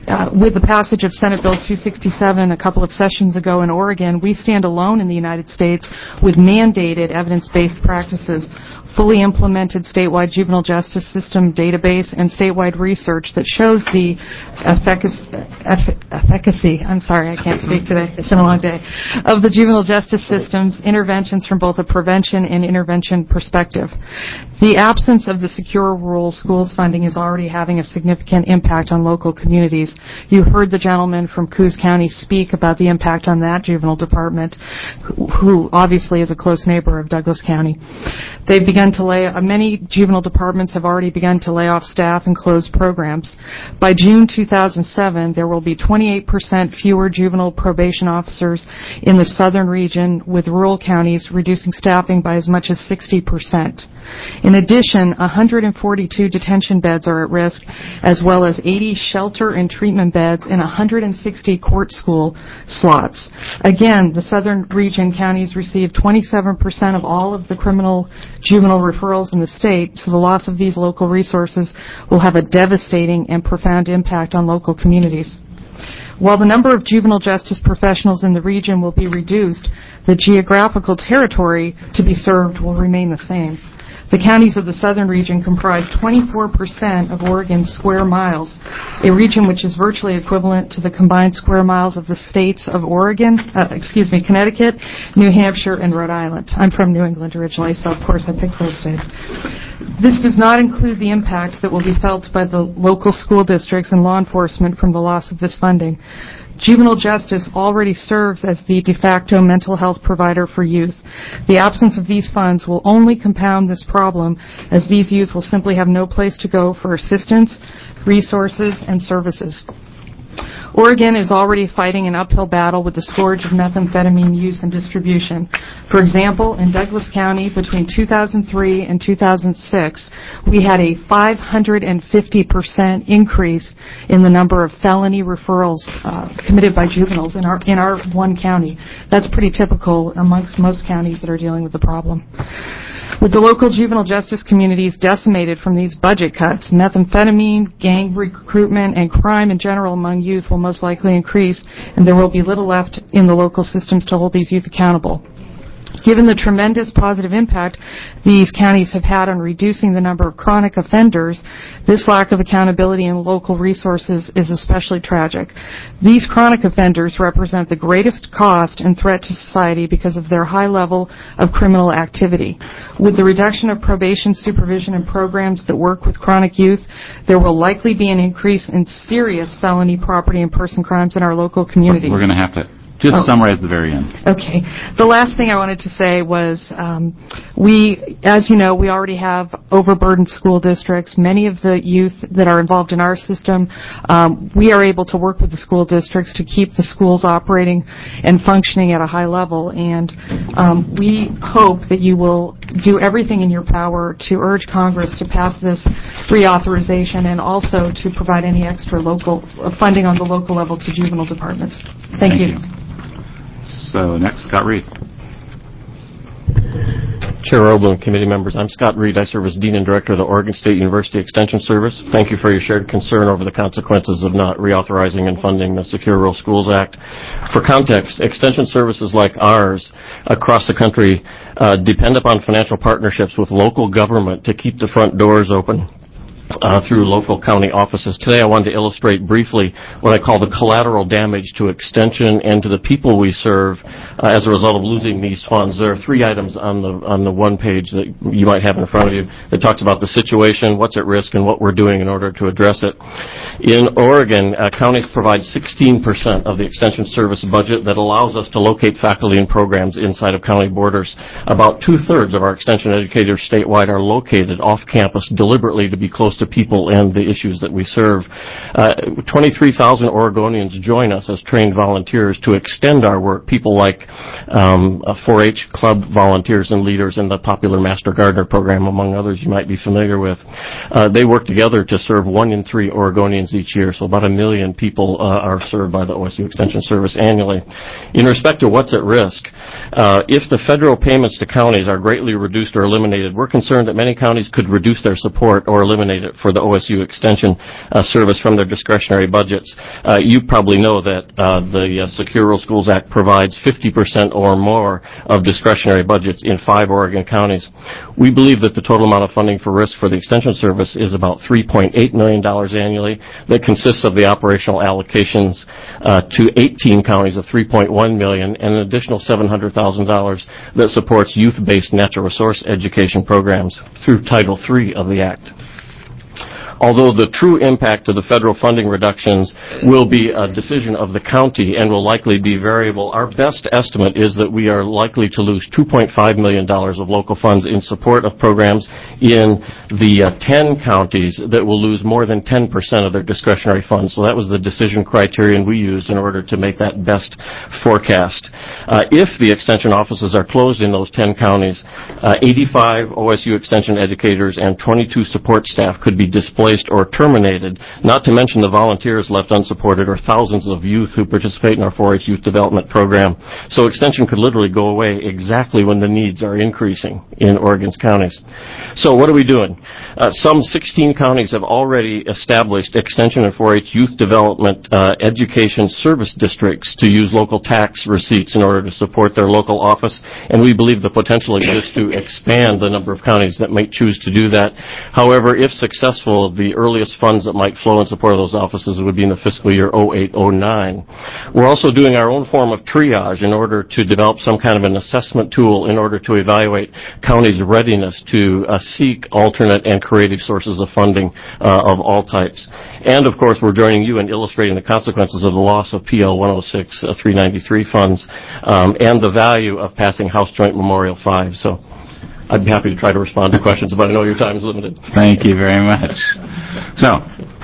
Uh, with the passage of Senate Bill two sixty-seven a couple of sessions ago in Oregon, we stand alone in the United States with mandated evidence-based practices, fully implemented statewide juvenile justice system database, and statewide research that shows the efficacy, efficacy I'm sorry, I can't speak today, it's been a long day, of the juvenile justice system's interventions from both a prevention and intervention perspective. The absence of the secure rural schools funding is already having a significant impact on local communities. You heard the gentleman from Coos County speak about the impact on that juvenile department, who, who obviously is a close neighbor of Douglas County. They've begun to lay, uh, many juvenile departments have already begun to lay off staff and close programs. By June two thousand seven, there will be twenty-eight percent fewer juvenile probation officers in the southern region, with rural counties reducing staffing by as much as sixty percent. In addition, one hundred forty-two detention beds are at risk, as well as eighty shelter and treatment beds and one hundred sixty court school slots. Again, the southern region counties receive twenty-seven percent of all of the criminal juvenile referrals in the state, so the loss of these local resources will have a devastating and profound impact on local communities. While the number of juvenile justice professionals in the region will be reduced, the geographical territory to be served will remain the same. The counties of the southern region comprise twenty-four percent of Oregon's square miles, a region which is virtually equivalent to the combined square miles of the states of Oregon, uh, excuse me, Connecticut, New Hampshire, and Rhode Island. I'm from New England originally, so of course I picked those states. This does not include the impact that will be felt by the local school districts and law enforcement from the loss of this funding. Juvenile justice already serves as the de facto mental health provider for youth. The absence of these funds will only compound this problem, as these youth will simply have no place to go for assistance, resources, and services. Oregon is already fighting an uphill battle with the scourge of methamphetamine use and distribution. For example, in Douglas County, between two thousand three and two thousand six, we had a five hundred fifty percent increase in the number of felony referrals uh, committed by juveniles in our in our one county. That's pretty typical amongst most counties that are dealing with the problem. With the local juvenile justice communities decimated from these budget cuts, methamphetamine, gang recruitment, and crime in general among youth will most likely increase, and there will be little left in the local systems to hold these youth accountable. Given the tremendous positive impact these counties have had on reducing the number of chronic offenders, this lack of accountability in local resources is especially tragic. These chronic offenders represent the greatest cost and threat to society because of their high level of criminal activity. With the reduction of probation, supervision, and programs that work with chronic youth, there will likely be an increase in serious felony property and person crimes in our local communities. We're going to have to just oh. summarize the very end. Okay. The last thing I wanted to say was um, we, as you know, we already have overburdened school districts. Many of the youth that are involved in our system, um, we are able to work with the school districts to keep the schools operating and functioning at a high level. And um, we hope that you will do everything in your power to urge Congress to pass this reauthorization and also to provide any extra local uh, funding on the local level to juvenile departments. Thank, Thank you. you. So next, Scott Reed. Chair Oberlin, committee members, I'm Scott Reed. I serve as Dean and Director of the Oregon State University Extension Service. Thank you for your shared concern over the consequences of not reauthorizing and funding the Secure Rural Schools Act. For context, extension services like ours across the country uh, depend upon financial partnerships with local government to keep the front doors open. Uh, through local county offices. Today I wanted to illustrate briefly what I call the collateral damage to extension and to the people we serve uh, as a result of losing these funds. There are three items on the on the one page that you might have in front of you that talks about the situation, what's at risk, and what we're doing in order to address it. In Oregon, uh, counties provide sixteen percent of the extension service budget that allows us to locate faculty and programs inside of county borders. About two-thirds of our extension educators statewide are located off-campus deliberately to be close to people and the issues that we serve. Uh, twenty-three thousand Oregonians join us as trained volunteers to extend our work. People like um, four H club volunteers and leaders in the popular Master Gardener program, among others you might be familiar with. Uh, they work together to serve one in three Oregonians each year, so about a million people uh, are served by the O S U Extension Service annually. In respect to what's at risk, uh, if the federal payments to counties are greatly reduced or eliminated, we're concerned that many counties could reduce their support or eliminate it credit for the O S U Extension uh, Service from their discretionary budgets. Uh, you probably know that uh, the uh, Secure Rural Schools Act provides fifty percent or more of discretionary budgets in five Oregon counties. We believe that the total amount of funding for risk for the Extension Service is about three point eight million dollars annually. That consists of the operational allocations uh, to eighteen counties of three point one million dollars and an additional seven hundred thousand dollars that supports youth-based natural resource education programs through Title three of the Act. Although the true impact of the federal funding reductions will be a decision of the county and will likely be variable, our best estimate is that we are likely to lose two point five million dollars of local funds in support of programs in the uh, ten counties that will lose more than ten percent of their discretionary funds. So that was the decision criterion we used in order to make that best forecast. Uh, if the extension offices are closed in those ten counties, uh, eighty-five O S U extension educators and twenty-two support staff could be displaced or terminated, not to mention the volunteers left unsupported or thousands of youth who participate in our four H youth development program. So extension could literally go away exactly when the needs are increasing in Oregon's counties. So what are we doing? Uh, some sixteen counties have already established extension and four H youth development uh, education service districts to use local tax receipts in order to support their local office, and we believe the potential exists to expand the number of counties that might choose to do that. However, if successful, the earliest funds that might flow in support of those offices would be in the fiscal year oh eight oh nine. We're also doing our own form of triage in order to develop some kind of an assessment tool in order to evaluate counties' readiness to uh, seek alternate and creative sources of funding uh, of all types. And, of course, we're joining you in illustrating the consequences of the loss of P L one oh six three ninety-three funds um, and the value of passing House Joint Memorial five. So I'd be happy to try to respond to questions, but I know your time is limited. Thank you very much. So,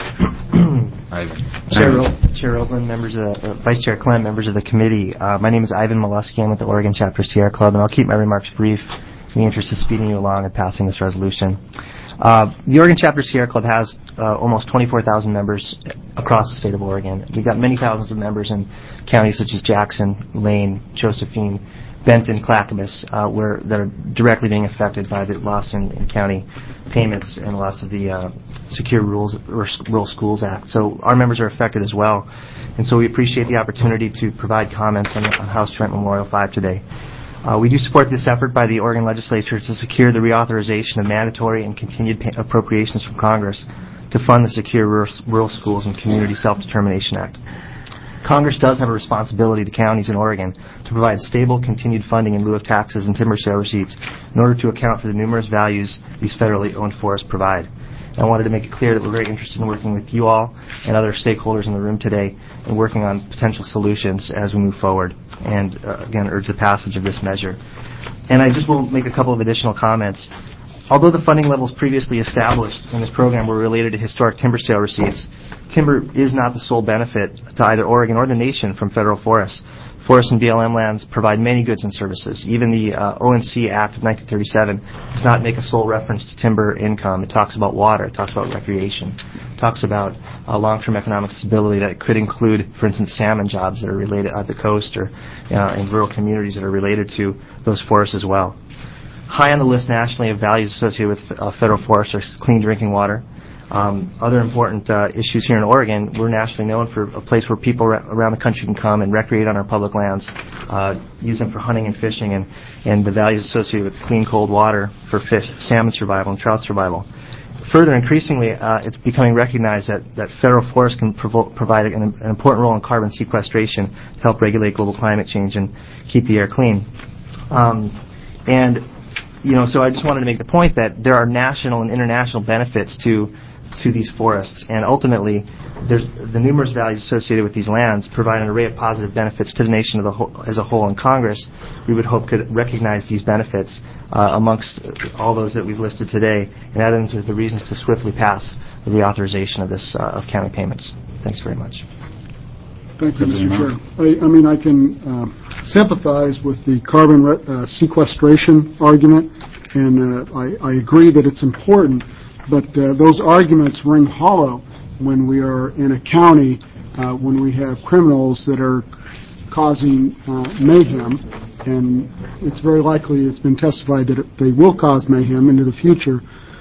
Chair, o- Chair Oakland, members of the, uh, Vice Chair Clem, members of the committee. Uh, my name is Ivan Molesky. I'm with the Oregon Chapter Sierra Club, and I'll keep my remarks brief in the interest of speeding you along and passing this resolution. Uh, the Oregon Chapter Sierra Club has uh, almost twenty-four thousand members across the state of Oregon. We've got many thousands of members in counties such as Jackson, Lane, Josephine, Benton, Clackamas, uh, where that are directly being affected by the loss in, in county payments and loss of the uh, Secure Rules or Rural Schools Act. So our members are affected as well, and so we appreciate the opportunity to provide comments on, on House Joint Memorial five today. Uh, we do support this effort by the Oregon Legislature to secure the reauthorization of mandatory and continued pay- appropriations from Congress to fund the Secure Rural, Rural Schools and Community Self-Determination Act. Congress does have a responsibility to counties in Oregon to provide stable, continued funding in lieu of taxes and timber sale receipts in order to account for the numerous values these federally owned forests provide. And I wanted to make it clear that we're very interested in working with you all and other stakeholders in the room today and working on potential solutions as we move forward and, uh, again, urge the passage of this measure. And I just will make a couple of additional comments. Although the funding levels previously established in this program were related to historic timber sale receipts, timber is not the sole benefit to either Oregon or the nation from federal forests. Forests and B L M lands provide many goods and services. Even the uh, O N C Act of nineteen thirty-seven does not make a sole reference to timber income. It talks about water. It talks about recreation. It talks about uh, long-term economic stability that could include, for instance, salmon jobs that are related at the coast or uh, in rural communities that are related to those forests as well. High on the list nationally of values associated with uh, federal forests are clean drinking water. Um, other important uh, issues here in Oregon, we're nationally known for a place where people ra- around the country can come and recreate on our public lands, uh, use them for hunting and fishing, and, and the values associated with clean, cold water for fish, salmon survival and trout survival. Further, increasingly, uh, it's becoming recognized that, that federal forests can provo- provide an, an important role in carbon sequestration to help regulate global climate change and keep the air clean. Um, and You know, so I just wanted to make the point that there are national and international benefits to to these forests, and ultimately, there's the numerous values associated with these lands provide an array of positive benefits to the nation of the whole, as a whole. And Congress, we would hope, could recognize these benefits uh, amongst all those that we've listed today, and add them to the reasons to swiftly pass the reauthorization of this uh, of county payments. Thanks very much. Thank you, Mister Chair. I, I mean, I can uh, sympathize with the carbon re- uh, sequestration argument, and uh, I, I agree that it's important, but uh, those arguments ring hollow when we are in a county, uh, when we have criminals that are causing uh, mayhem, and it's very likely, it's been testified that it, they will cause mayhem into the future.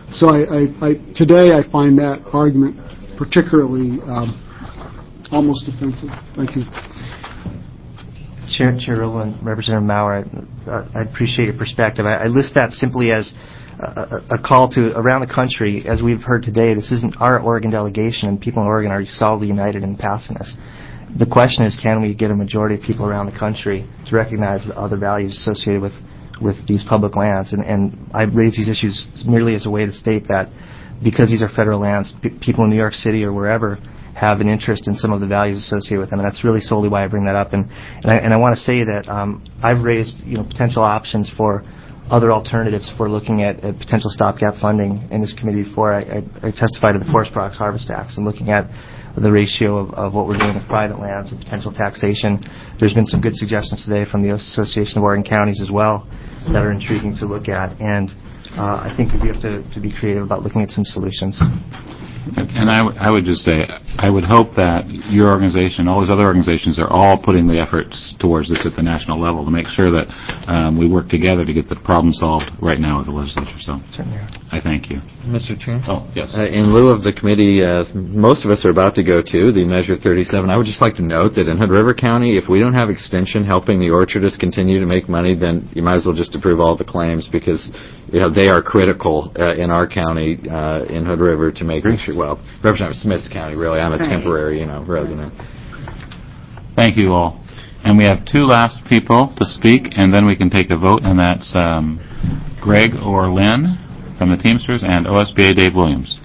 So I, I, I, today I find that argument particularly um, almost offensive. Thank you. Chair, Chair Rowland, Representative Maurer, I, uh, I appreciate your perspective. I, I list that simply as a, a call to around the country. As we've heard today, this isn't our Oregon delegation, and people in Oregon are solidly united in passing this. The question is, can we get a majority of people around the country to recognize the other values associated with, with these public lands? And, and I raise these issues merely as a way to state that because these are federal lands, p- people in New York City or wherever have an interest in some of the values associated with them, and that's really solely why I bring that up. And, and I, and I want to say that um, I've raised you know potential options for other alternatives for looking at, at potential stopgap funding in this committee before I, I, I testified to the forest products harvest tax and looking at the ratio of, of what we're doing with private lands and potential taxation. There's been some good suggestions today from the Association of Oregon Counties as well that are intriguing to look at, and uh, I think we have to, to be creative about looking at some solutions. And I, w- I would just say, I would hope that your organization, all these other organizations, are all putting the efforts towards this at the national level to make sure that um, we work together to get the problem solved right now with the legislature. So Certainly. I thank you. Mister Chair? Oh, yes. Uh, in lieu of the committee, uh, most of us are about to go to, the Measure thirty-seven, I would just like to note that in Hood River County, if we don't have Extension helping the orchardists continue to make money, then you might as well just approve all the claims because you know they are critical uh, in our county, uh, in Hood River, to make sure, well, Representative Smith's county, really. I'm a temporary, you know, resident. Thank you all. And we have two last people to speak, and then we can take a vote, and that's um, Greg or Lynn from the Teamsters and O S B A Dave Williams.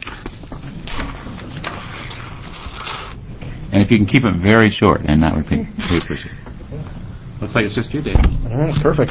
And if you can keep it very short and not repeat, we appreciate it. Looks like it's just you, Dave. All right, perfect.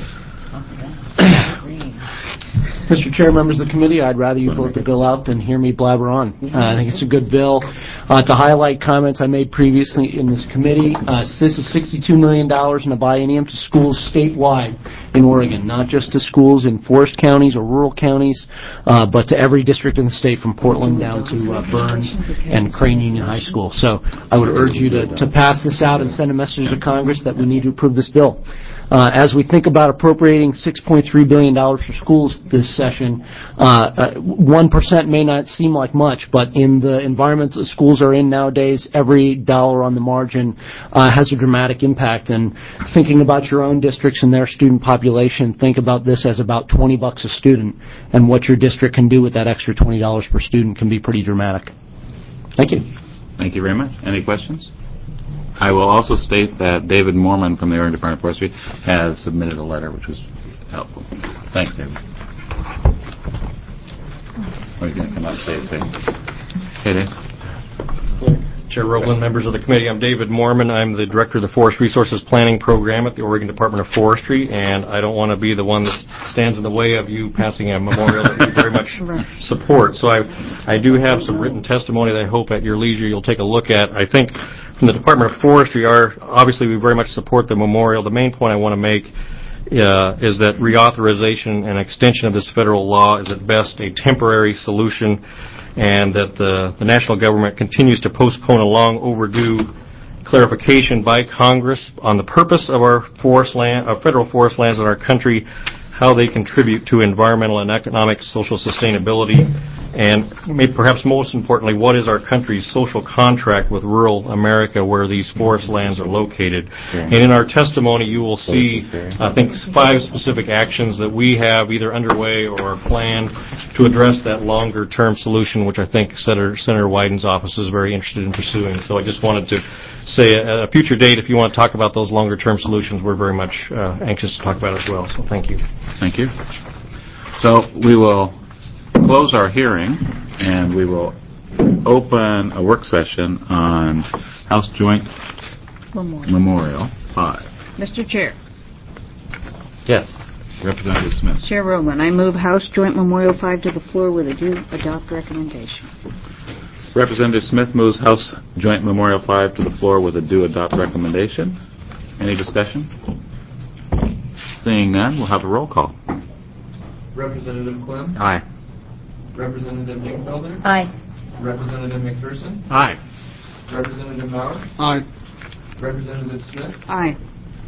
Mister Chair, members of the committee, I'd rather you vote the bill out than hear me blabber on. Uh, I think it's a good bill. Uh, to highlight comments I made previously in this committee, uh, this is sixty-two million dollars in a biennium to schools statewide in Oregon, not just to schools in forest counties or rural counties, uh, but to every district in the state from Portland down to uh, Burns and Crane Union High School. So I would urge you to, to pass this out and send a message to Congress that we need to approve this bill. Uh, as we think about appropriating six point three billion dollars for schools this session, uh, uh, one percent may not seem like much, but in the environment that schools are in nowadays, every dollar on the margin uh, has a dramatic impact. And thinking about your own districts and their student population, think about this as about twenty bucks a student, and what your district can do with that extra twenty dollars per student can be pretty dramatic. Thank you. Thank you very much. Any questions? I will also state that David Mormon from the Oregon Department of Forestry has submitted a letter, which was helpful. Thanks, David. Or you going to come up and say it, say Hey, Dave. Chair Rowland, members of the committee, I'm David Mormon. I'm the Director of the Forest Resources Planning Program at the Oregon Department of Forestry, and I don't want to be the one that stands in the way of you passing a memorial that you very much support. So I, I do have some written testimony that I hope at your leisure you'll take a look at. I think from the Department of Forestry, our, obviously we very much support the memorial. The main point I want to make uh, is that reauthorization and extension of this federal law is at best a temporary solution, and that the, the national government continues to postpone a long overdue clarification by Congress on the purpose of our forest land, our federal forest lands in our country, how they contribute to environmental and economic social sustainability, and maybe perhaps most importantly, what is our country's social contract with rural America where these forest lands are located. And in our testimony, you will see, I think, five specific actions that we have either underway or planned to address that longer-term solution, which I think Senator, Senator Wyden's office is very interested in pursuing. So I just wanted to say at a future date, if you want to talk about those longer-term solutions, we're very much uh, anxious to talk about it as well. So thank you. Thank you. So we will close our hearing, and we will open a work session on House Joint Memorial. Memorial five. Mister Chair. Yes. Representative Smith. Chair Rowland, I move House Joint Memorial five to the floor with a due adopt recommendation. Representative Smith moves House Joint Memorial five to the floor with a due adopt recommendation. Any discussion? Seeing none, we'll have a roll call. Representative Clem? Aye. Representative Nickfelder? Aye. Representative McPherson? Aye. Representative Maurer? Aye. Representative Smith? Aye.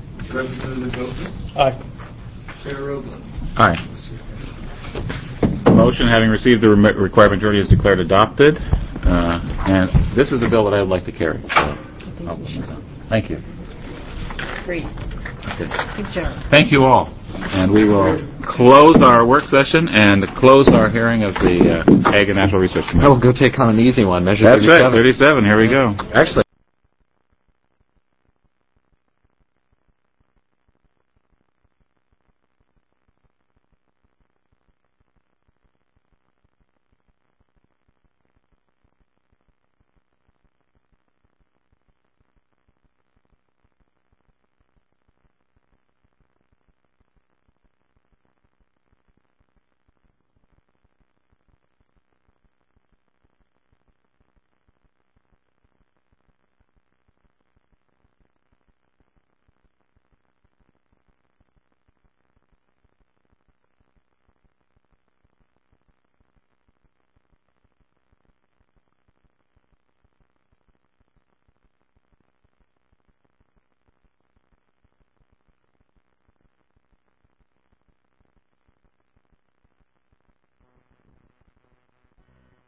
Representative Wilson? Aye. Chair Rowland? Aye. motion, having received the rem- required majority, is declared adopted. Uh, and this is a bill that I would like to carry. So I'll- thank you. Great. Okay. Good job. Thank you all. And we will close our work session and close our hearing of the uh, Ag and Natural Resource Committee. I will go take on an easy one. Measure That's thirty-seven. right, thirty-seven. Here we go. Actually.